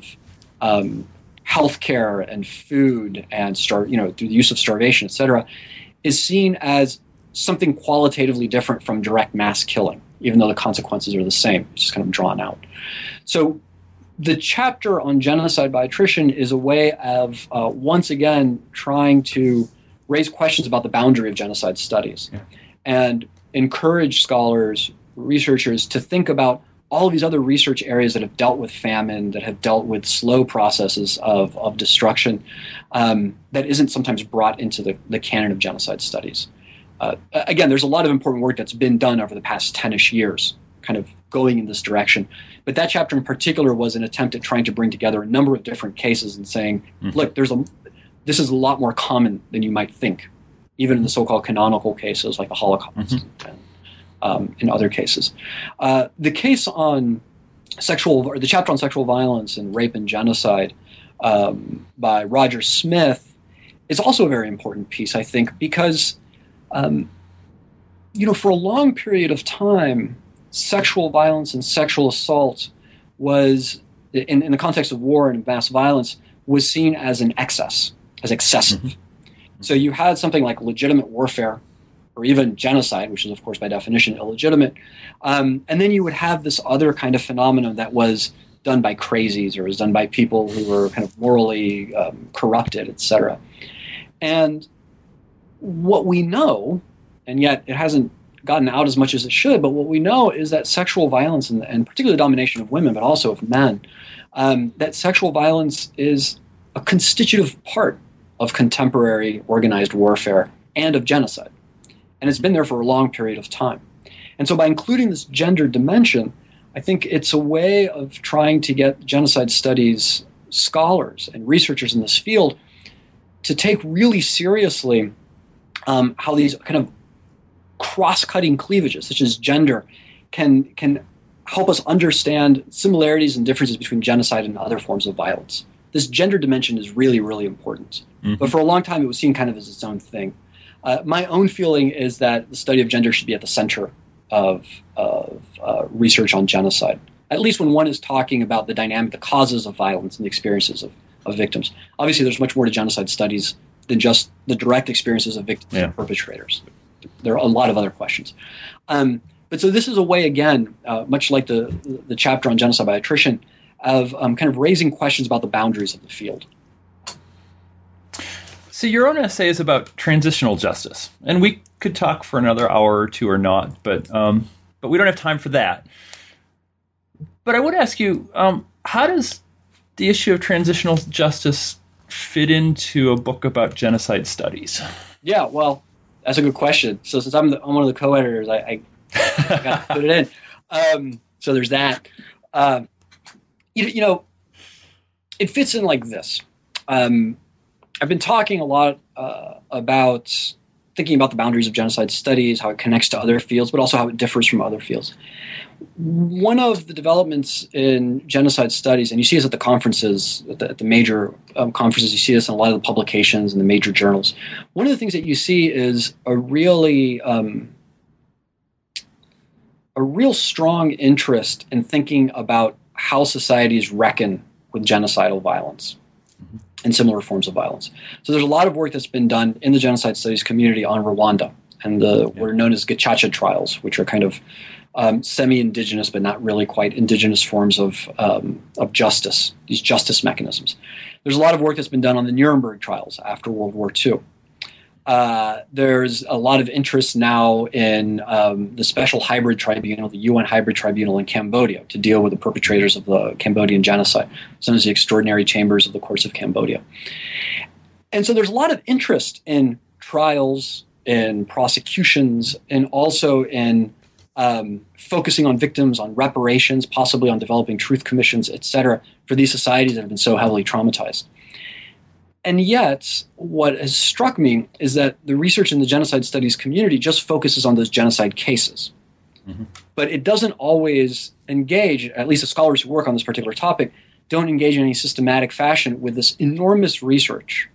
healthcare and food and through the use of starvation, et cetera, is seen as something qualitatively different from direct mass killing, even though the consequences are the same. It's just kind of drawn out. So the chapter on genocide by attrition is a way of, once again, trying to raise questions about the boundary of genocide studies and encourage scholars, researchers, to think about all of these other research areas that have dealt with famine, that have dealt with slow processes of destruction, that isn't sometimes brought into the canon of genocide studies. Again, there's a lot of important work that's been done over the past 10-ish years, kind of going in this direction. But that chapter in particular was an attempt at trying to bring together a number of different cases and saying, look, this is a lot more common than you might think, even in the so-called canonical cases like the Holocaust and in other cases. The case on the chapter on sexual violence and rape and genocide by Roger Smith is also a very important piece, I think, because for a long period of time, sexual violence and sexual assault was, in the context of war and mass violence, was seen as an excess, as excessive. So you had something like legitimate warfare, or even genocide, which is, of course, by definition, illegitimate. And then you would have this other kind of phenomenon that was done by crazies or was done by people who were kind of morally corrupted, et cetera. And what we know, and yet it hasn't gotten out as much as it should, but what we know is that sexual violence, and particularly the domination of women, but also of men, that sexual violence is a constitutive part of contemporary organized warfare and of genocide. And it's been there for a long period of time. And so by including this gender dimension, I think it's a way of trying to get genocide studies scholars and researchers in this field to take really seriously how these kind of cross-cutting cleavages, such as gender, can help us understand similarities and differences between genocide and other forms of violence. This gender dimension is really, really important. Mm-hmm. But for a long time, it was seen kind of as its own thing. My own feeling is that the study of gender should be at the center of research on genocide, at least when one is talking about the dynamic, the causes of violence and the experiences of victims. Obviously, there's much more to genocide studies than just the direct experiences of victims and perpetrators. There are a lot of other questions. But so this is a way, again, much like the chapter on genocide by attrition, of kind of raising questions about the boundaries of the field. So your own essay is about transitional justice, and we could talk for another hour or two or not, but we don't have time for that. But I would ask you, how does the issue of transitional justice fit into a book about genocide studies? Yeah, well, that's a good question. So since I'm one of the co-editors, I got to put it in. So there's that. It fits in like this. I've been talking a lot about thinking about the boundaries of genocide studies, how it connects to other fields, but also how it differs from other fields. One of the developments in genocide studies, and you see this at the conferences, at the major conferences, you see this in a lot of the publications and the major journals. One of the things that you see is a really a real strong interest in thinking about how societies reckon with genocidal violence and similar forms of violence. So there's a lot of work that's been done in the genocide studies community on Rwanda and what are known as Gacaca trials, which are kind of semi-indigenous but not really quite indigenous forms of justice, these justice mechanisms. There's a lot of work that's been done on the Nuremberg trials after World War II. There's a lot of interest now in the Special Hybrid Tribunal, the UN Hybrid Tribunal in Cambodia, to deal with the perpetrators of the Cambodian genocide, known as the Extraordinary Chambers of the Courts of Cambodia. And so there's a lot of interest in trials, in prosecutions, and also in focusing on victims, on reparations, possibly on developing truth commissions, et cetera, for these societies that have been so heavily traumatized. And yet, what has struck me is that the research in the genocide studies community just focuses on those genocide cases. Mm-hmm. But it doesn't always engage, at least the scholars who work on this particular topic, don't engage in any systematic fashion with this enormous research,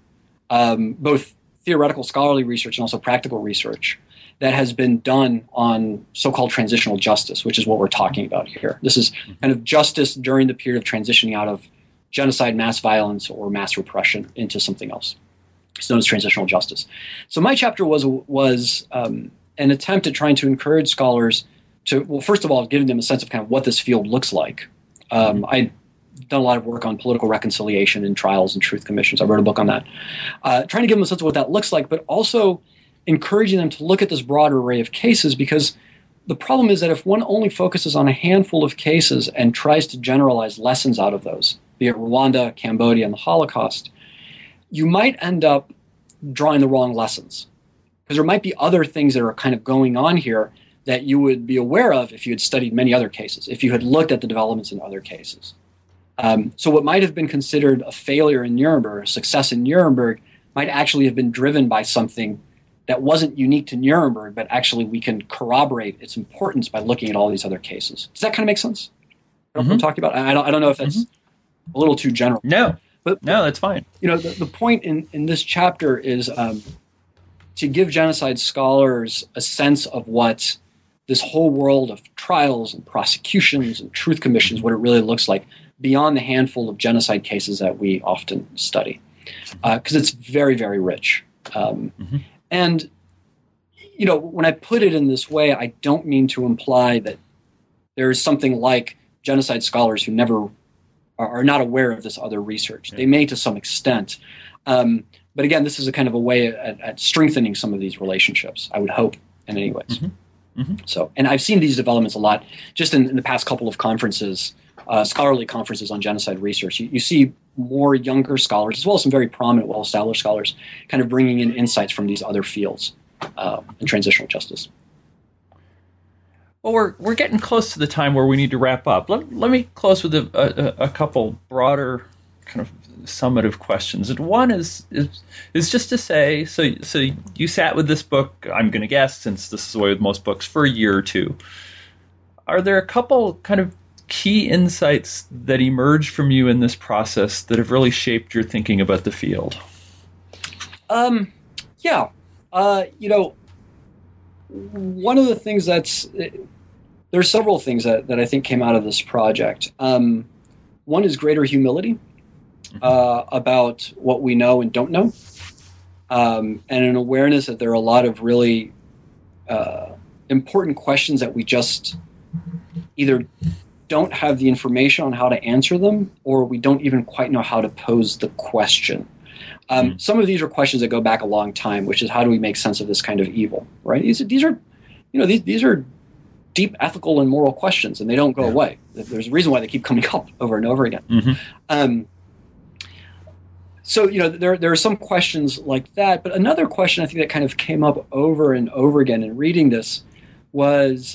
both theoretical scholarly research and also practical research, that has been done on so-called transitional justice, which is what we're talking about here. This is kind of justice during the period of transitioning out of genocide, mass violence, or mass repression into something else. It's known as transitional justice. So my chapter was an attempt at trying to encourage scholars to, well, first of all, giving them a sense of kind of what this field looks like. I'd done a lot of work on political reconciliation in trials and truth commissions. I wrote a book on that. Trying to give them a sense of what that looks like, but also encouraging them to look at this broad array of cases, because the problem is that if one only focuses on a handful of cases and tries to generalize lessons out of those, be it Rwanda, Cambodia, and the Holocaust, you might end up drawing the wrong lessons. Because there might be other things that are kind of going on here that you would be aware of if you had studied many other cases, if you had looked at the developments in other cases. So what might have been considered a failure in Nuremberg, a success in Nuremberg, might actually have been driven by something that wasn't unique to Nuremberg, but actually we can corroborate its importance by looking at all these other cases. Does that kind of make sense? What I'm talking about? I don't know if that's a little too general. No, that's fine. The point in this chapter is to give genocide scholars a sense of what this whole world of trials and prosecutions and truth commissions, what it really looks like beyond the handful of genocide cases that we often study, because it's very, very rich. And, when I put it in this way, I don't mean to imply that there is something like genocide scholars who never are not aware of this other research. Yeah. They may to some extent. But again, this is a kind of a way at strengthening some of these relationships, I would hope, in any ways. So, and I've seen these developments a lot just in the past couple of conferences, scholarly conferences on genocide research. You see more younger scholars, as well as some very prominent, well-established scholars, kind of bringing in insights from these other fields. and transitional justice. Well, we're getting close to the time where we need to wrap up. Let me close with a couple broader kind of summative questions. And one is just to say, so you sat with this book, I'm going to guess, since this is the way with most books, for a year or two. Are there a couple kind of key insights that emerged from you in this process that have really shaped your thinking about the field? Yeah. One of the things there's several things that I think came out of this project. One is greater humility about what we know and don't know, and an awareness that there are a lot of really important questions that we just either don't have the information on how to answer them, or we don't even quite know how to pose the question. Some of these are questions that go back a long time, which is how do we make sense of this kind of evil, right? These are deep ethical and moral questions, and they don't go away. There's a reason why they keep coming up over and over again. Mm-hmm. So there are some questions like that, but another question I think that kind of came up over and over again in reading this was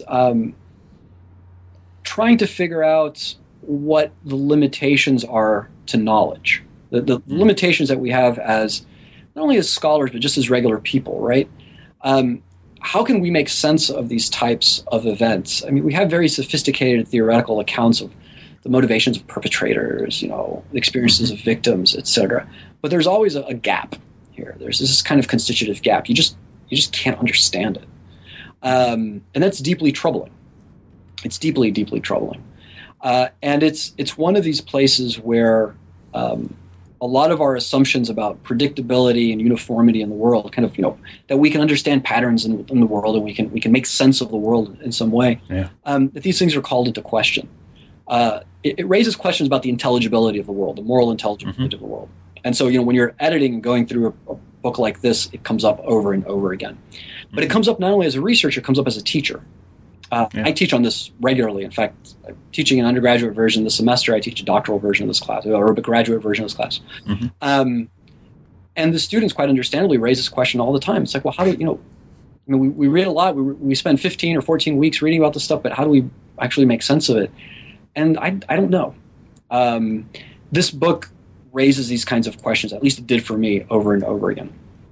trying to figure out what the limitations are to knowledge. The limitations that we have as not only as scholars but just as regular people, right? How can we make sense of these types of events? I mean, we have very sophisticated theoretical accounts of the motivations of perpetrators, the experiences of victims, etc. But there's always a gap here. There's this kind of constitutive gap. You just can't understand it, and that's deeply troubling. It's deeply, deeply troubling, and it's one of these places where a lot of our assumptions about predictability and uniformity in the world, kind of, that we can understand patterns in the world and we can make sense of the world in some way, that these things are called into question. It raises questions about the intelligibility of the world, the moral intelligibility of the world. And so, when you're editing and going through a book like this, it comes up over and over again. But it comes up not only as a researcher, it comes up as a teacher. I teach on this regularly. In fact, I'm teaching an undergraduate version this semester. I teach a doctoral version of this class, or a graduate version of this class. Mm-hmm. And the students, quite understandably, raise this question all the time. It's like, well, how do we read a lot. We spend 15 or 14 weeks reading about this stuff, but how do we actually make sense of it? And I don't know. This book raises these kinds of questions. At least it did for me over and over again.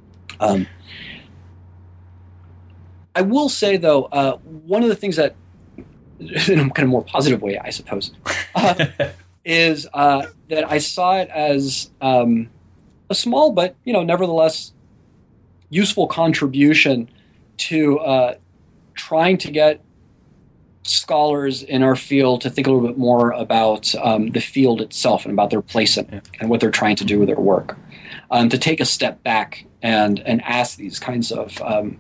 I will say, though, one of the things that, in a kind of more positive way, I suppose, is that I saw it as a small but, nevertheless useful contribution to trying to get scholars in our field to think a little bit more about the field itself and about their place in it and what they're trying to do with their work. To take a step back and ask these kinds of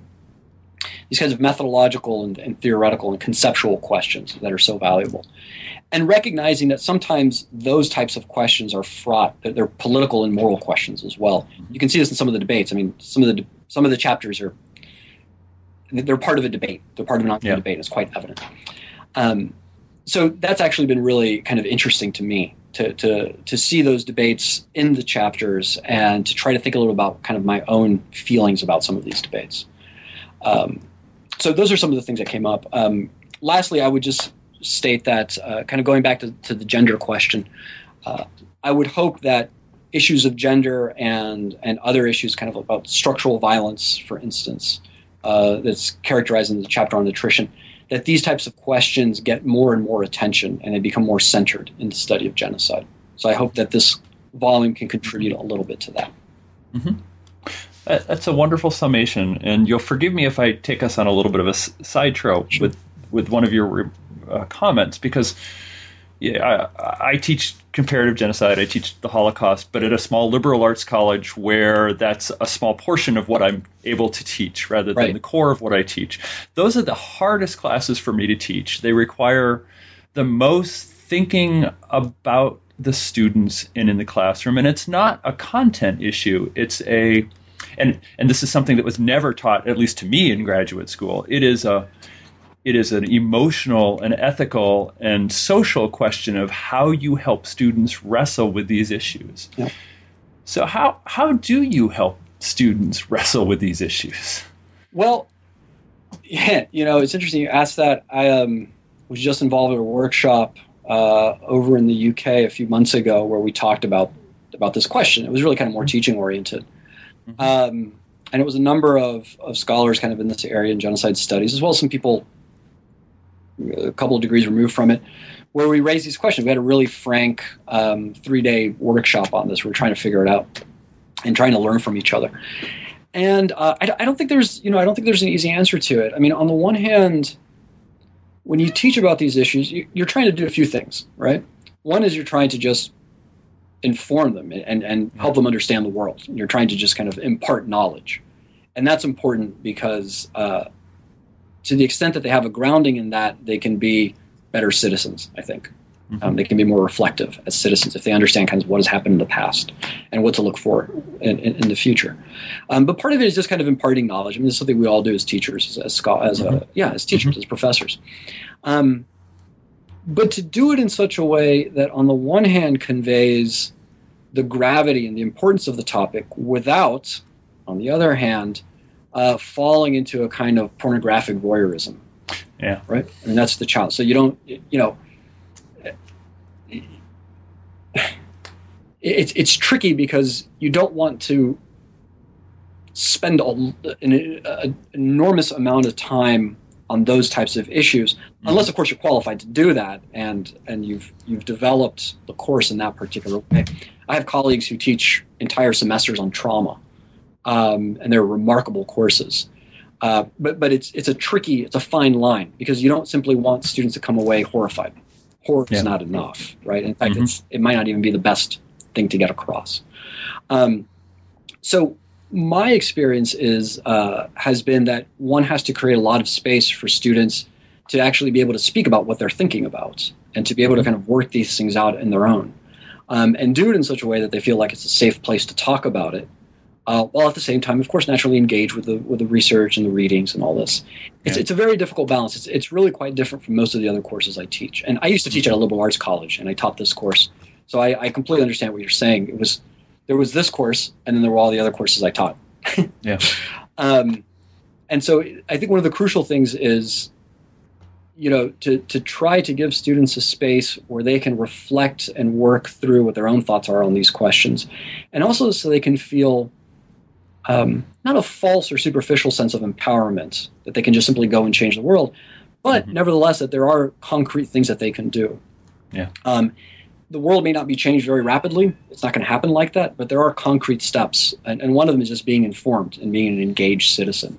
methodological and theoretical and conceptual questions that are so valuable. And recognizing that sometimes those types of questions are fraught, that they're political and moral questions as well. You can see this in some of the debates. I mean, some of the chapters they're part of a debate. They're part of an ongoing debate. It's quite evident. So that's actually been really kind of interesting to me to see those debates in the chapters and to try to think a little about kind of my own feelings about some of these debates. So those are some of the things that came up. Lastly, I would just state that kind of going back to the gender question, I would hope that issues of gender and other issues kind of about structural violence, for instance, that's characterized in the chapter on attrition, that these types of questions get more and more attention and they become more centered in the study of genocide. So I hope that this volume can contribute a little bit to that. Mm-hmm. That's a wonderful summation, and you'll forgive me if I take us on a little bit of a sideshow with one of your comments, because I teach comparative genocide, I teach the Holocaust, but at a small liberal arts college where that's a small portion of what I'm able to teach rather than the core of what I teach. Those are the hardest classes for me to teach. They require the most thinking about the students in the classroom, and it's not a content issue. It's and this is something that was never taught, at least to me, in graduate school. It is an emotional and ethical and social question of how you help students wrestle with these issues. Yeah. So how do you help students wrestle with these issues? Well, yeah, it's interesting you asked that. I was just involved in a workshop over in the UK a few months ago where we talked about this question. It was really kind of more teaching oriented. And it was a number of scholars kind of in this area in genocide studies, as well as some people a couple of degrees removed from it, where we raised these questions. We had a really frank 3-day workshop on this. We were trying to figure it out and trying to learn from each other. And I don't think there's an easy answer to it. I mean, on the one hand, when you teach about these issues, you're trying to do a few things, right? One is you're trying to just inform them and help them understand the world. You're trying to just kind of impart knowledge. And that's important because to the extent that they have a grounding in that, they can be better citizens, I think. They can be more reflective as citizens if they understand kind of what has happened in the past and what to look for in the future. But part of it is just kind of imparting knowledge. I mean, it's something we all do as teachers, as teachers, as professors. But to do it in such a way that on the one hand conveys the gravity and the importance of the topic without, on the other hand, falling into a kind of pornographic voyeurism. Yeah. Right? I mean, that's the challenge. So you don't, it's tricky because you don't want to spend an enormous amount of time on those types of issues, unless, of course, you're qualified to do that and you've developed the course in that particular way. I have colleagues who teach entire semesters on trauma, and they're remarkable courses. But it's a fine line because you don't simply want students to come away horrified. Horror is not enough, right? In fact, it might not even be the best thing to get across. So my experience has been that one has to create a lot of space for students to actually be able to speak about what they're thinking about and to be able to kind of work these things out in their own, and do it in such a way that they feel like it's a safe place to talk about it, while at the same time, of course, naturally engage with the research and the readings and all this. It's a very difficult balance. It's really quite different from most of the other courses I teach. And I used to teach at a liberal arts college, and I taught this course. So I completely understand what you're saying. There was this course, and then there were all the other courses I taught. Yeah. And so I think one of the crucial things is, to try to give students a space where they can reflect and work through what their own thoughts are on these questions, and also so they can feel not a false or superficial sense of empowerment that they can just simply go and change the world, but nevertheless that there are concrete things that they can do. Yeah. The world may not be changed very rapidly. It's not going to happen like that, but there are concrete steps. And one of them is just being informed and being an engaged citizen.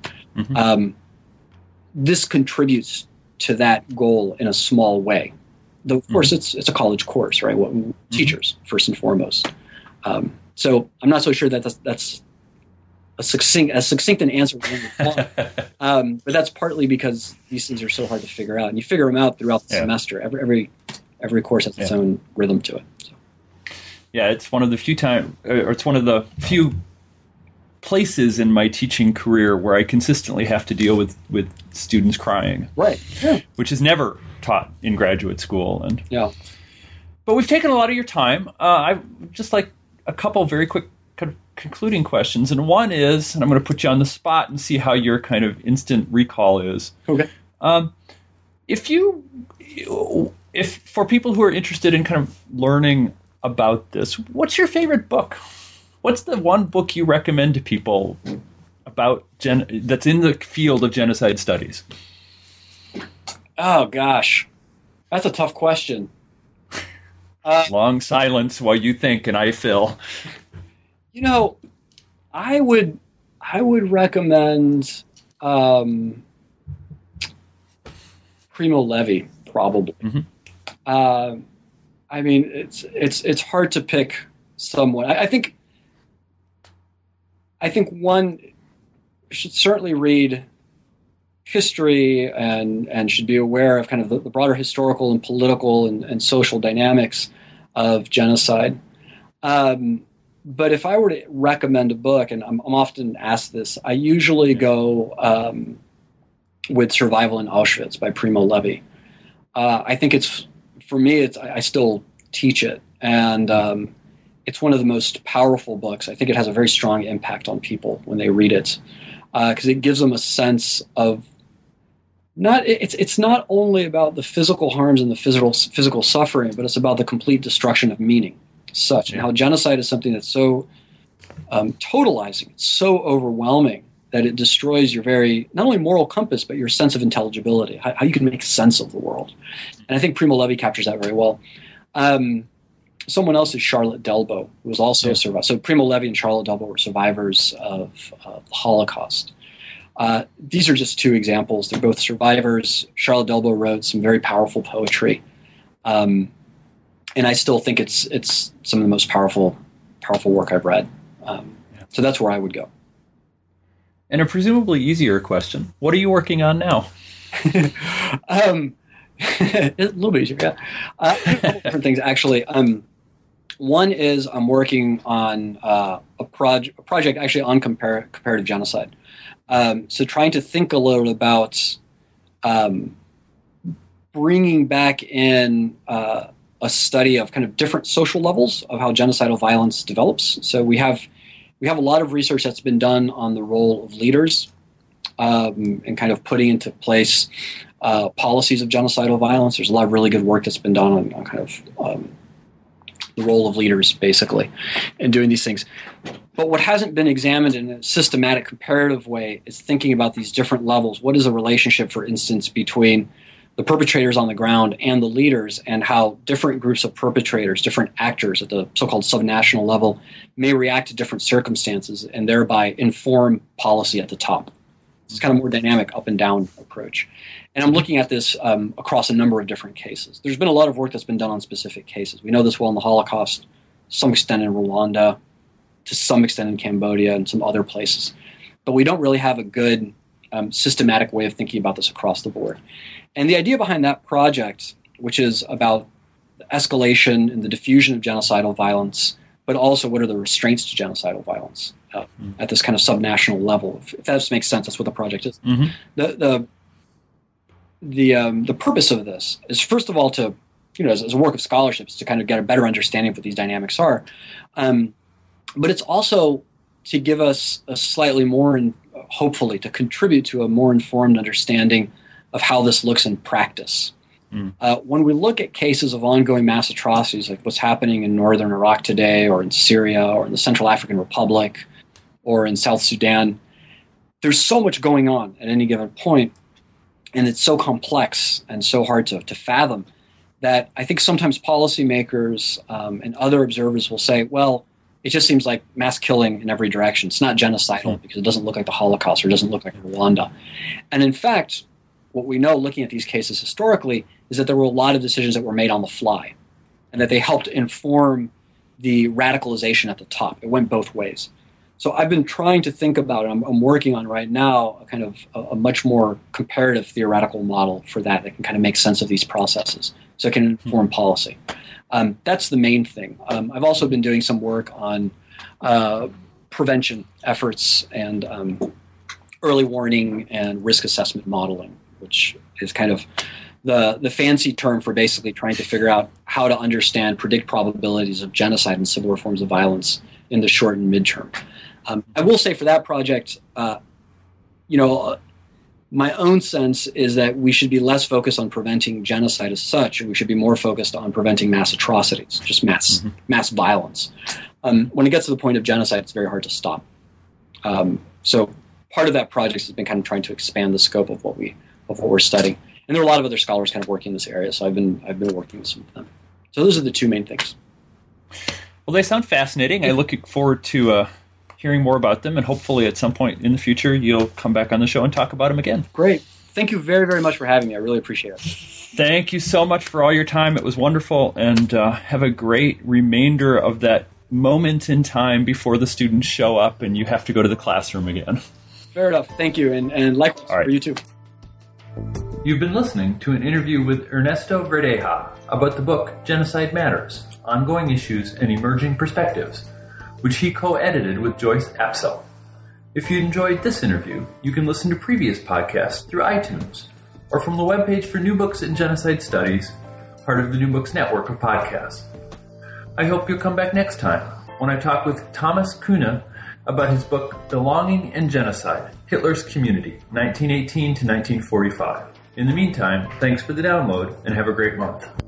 This contributes to that goal in a small way. Though, of course, it's a college course, right? Teachers, first and foremost. So I'm not so sure that that's as succinct an answer as one would want. But that's partly because these things are so hard to figure out. And you figure them out throughout the semester. Every course has its own rhythm to it. So. Yeah, it's one of the few places in my teaching career where I consistently have to deal with students crying. Right. Yeah. Which is never taught in graduate school. But we've taken a lot of your time. I just like a couple very quick kind of concluding questions. And one is, and I'm going to put you on the spot and see how your kind of instant recall is. Okay. If for people who are interested in kind of learning about this, what's your favorite book? What's the one book you recommend to people about that's in the field of genocide studies? Oh gosh, that's a tough question. Long silence while you think, and I fill. I would recommend Primo Levi, probably. I mean, it's hard to pick someone. I think one should certainly read history and should be aware of kind of the broader historical and political and social dynamics of genocide. But if I were to recommend a book, and I'm often asked this, I usually go with Survival in Auschwitz by Primo Levi. I think I still teach it, and it's one of the most powerful books. I think it has a very strong impact on people when they read it. because it gives them a sense of it's not only about the physical harms and the physical suffering, but it's about the complete destruction of meaning, such, and how genocide is something that's so totalizing, it's so overwhelming that it destroys your very, not only moral compass, but your sense of intelligibility, how you can make sense of the world. And I think Primo Levi captures that very well. Someone else is Charlotte Delbo, who was also a survivor. So Primo Levi and Charlotte Delbo were survivors of the Holocaust. These are just two examples. They're both survivors. Charlotte Delbo wrote some very powerful poetry, and I still think it's some of the most powerful work I've read. So that's where I would go. And a presumably easier question: what are you working on now? A little bit easier, yeah. A couple different things, actually. One is I'm working on a project actually on comparative genocide. So trying to think a little about bringing back in a study of kind of different social levels of how genocidal violence develops. So we have a lot of research that's been done on the role of leaders and kind of putting into place policies of genocidal violence. There's a lot of really good work that's been done on kind of the role of leaders, basically, in doing these things. But what hasn't been examined in a systematic, comparative way is thinking about these different levels. What is the relationship, for instance, between the perpetrators on the ground and the leaders, and how different groups of perpetrators, different actors at the so-called subnational level may react to different circumstances and thereby inform policy at the top. It's kind of more dynamic up and down approach. And I'm looking at this across a number of different cases. There's been a lot of work that's been done on specific cases. We know this well in the Holocaust, to some extent in Rwanda, to some extent in Cambodia and some other places. But we don't really have a good systematic way of thinking about this across the board. And the idea behind that project, which is about the escalation and the diffusion of genocidal violence, but also what are the restraints to genocidal violence at this kind of subnational level. If that makes sense, that's what the project is. Mm-hmm. The purpose of this is, first of all, to, as a work of scholarship, is to kind of get a better understanding of what these dynamics are. But it's also to give us a slightly more, and hopefully to contribute to a more informed understanding of how this looks in practice. When we look at cases of ongoing mass atrocities, like what's happening in northern Iraq today, or in Syria, or in the Central African Republic, or in South Sudan, there's so much going on at any given point, and it's so complex and so hard to fathom that I think sometimes policymakers and other observers will say, well, it just seems like mass killing in every direction. It's not genocidal because it doesn't look like the Holocaust or it doesn't look like Rwanda. And in fact, what we know looking at these cases historically is that there were a lot of decisions that were made on the fly and that they helped inform the radicalization at the top. It went both ways. So I've been trying to think about it. I'm working on right now a kind of a much more comparative theoretical model for that can kind of make sense of these processes so it can inform policy. That's the main thing. I've also been doing some work on prevention efforts and early warning and risk assessment modeling, which is kind of the fancy term for basically trying to figure out how to understand, predict probabilities of genocide and similar forms of violence in the short and midterm. I will say for that project, my own sense is that we should be less focused on preventing genocide as such, and we should be more focused on preventing mass atrocities, just mass violence. When it gets to the point of genocide, it's very hard to stop. So part of that project has been kind of trying to expand the scope of what we're studying. And there are a lot of other scholars kind of working in this area, so I've been working with some of them. So those are the two main things. Well, they sound fascinating. I look forward to hearing more about them, and hopefully at some point in the future you'll come back on the show and talk about them again. Great. Thank you very, very much for having me. I really appreciate it. Thank you so much for all your time. It was wonderful, and have a great remainder of that moment in time before the students show up and you have to go to the classroom again. Fair enough. Thank you, and likewise for you too. You've been listening to an interview with Ernesto Verdeja about the book Genocide Matters, Ongoing Issues and Emerging Perspectives, which he co-edited with Joyce Apsell. If you enjoyed this interview, you can listen to previous podcasts through iTunes or from the webpage for New Books in Genocide Studies, part of the New Books network of podcasts. I hope you'll come back next time when I talk with Thomas Kuhne about his book Belonging and Genocide, Hitler's Community, 1918 to 1945. In the meantime, thanks for the download and have a great month.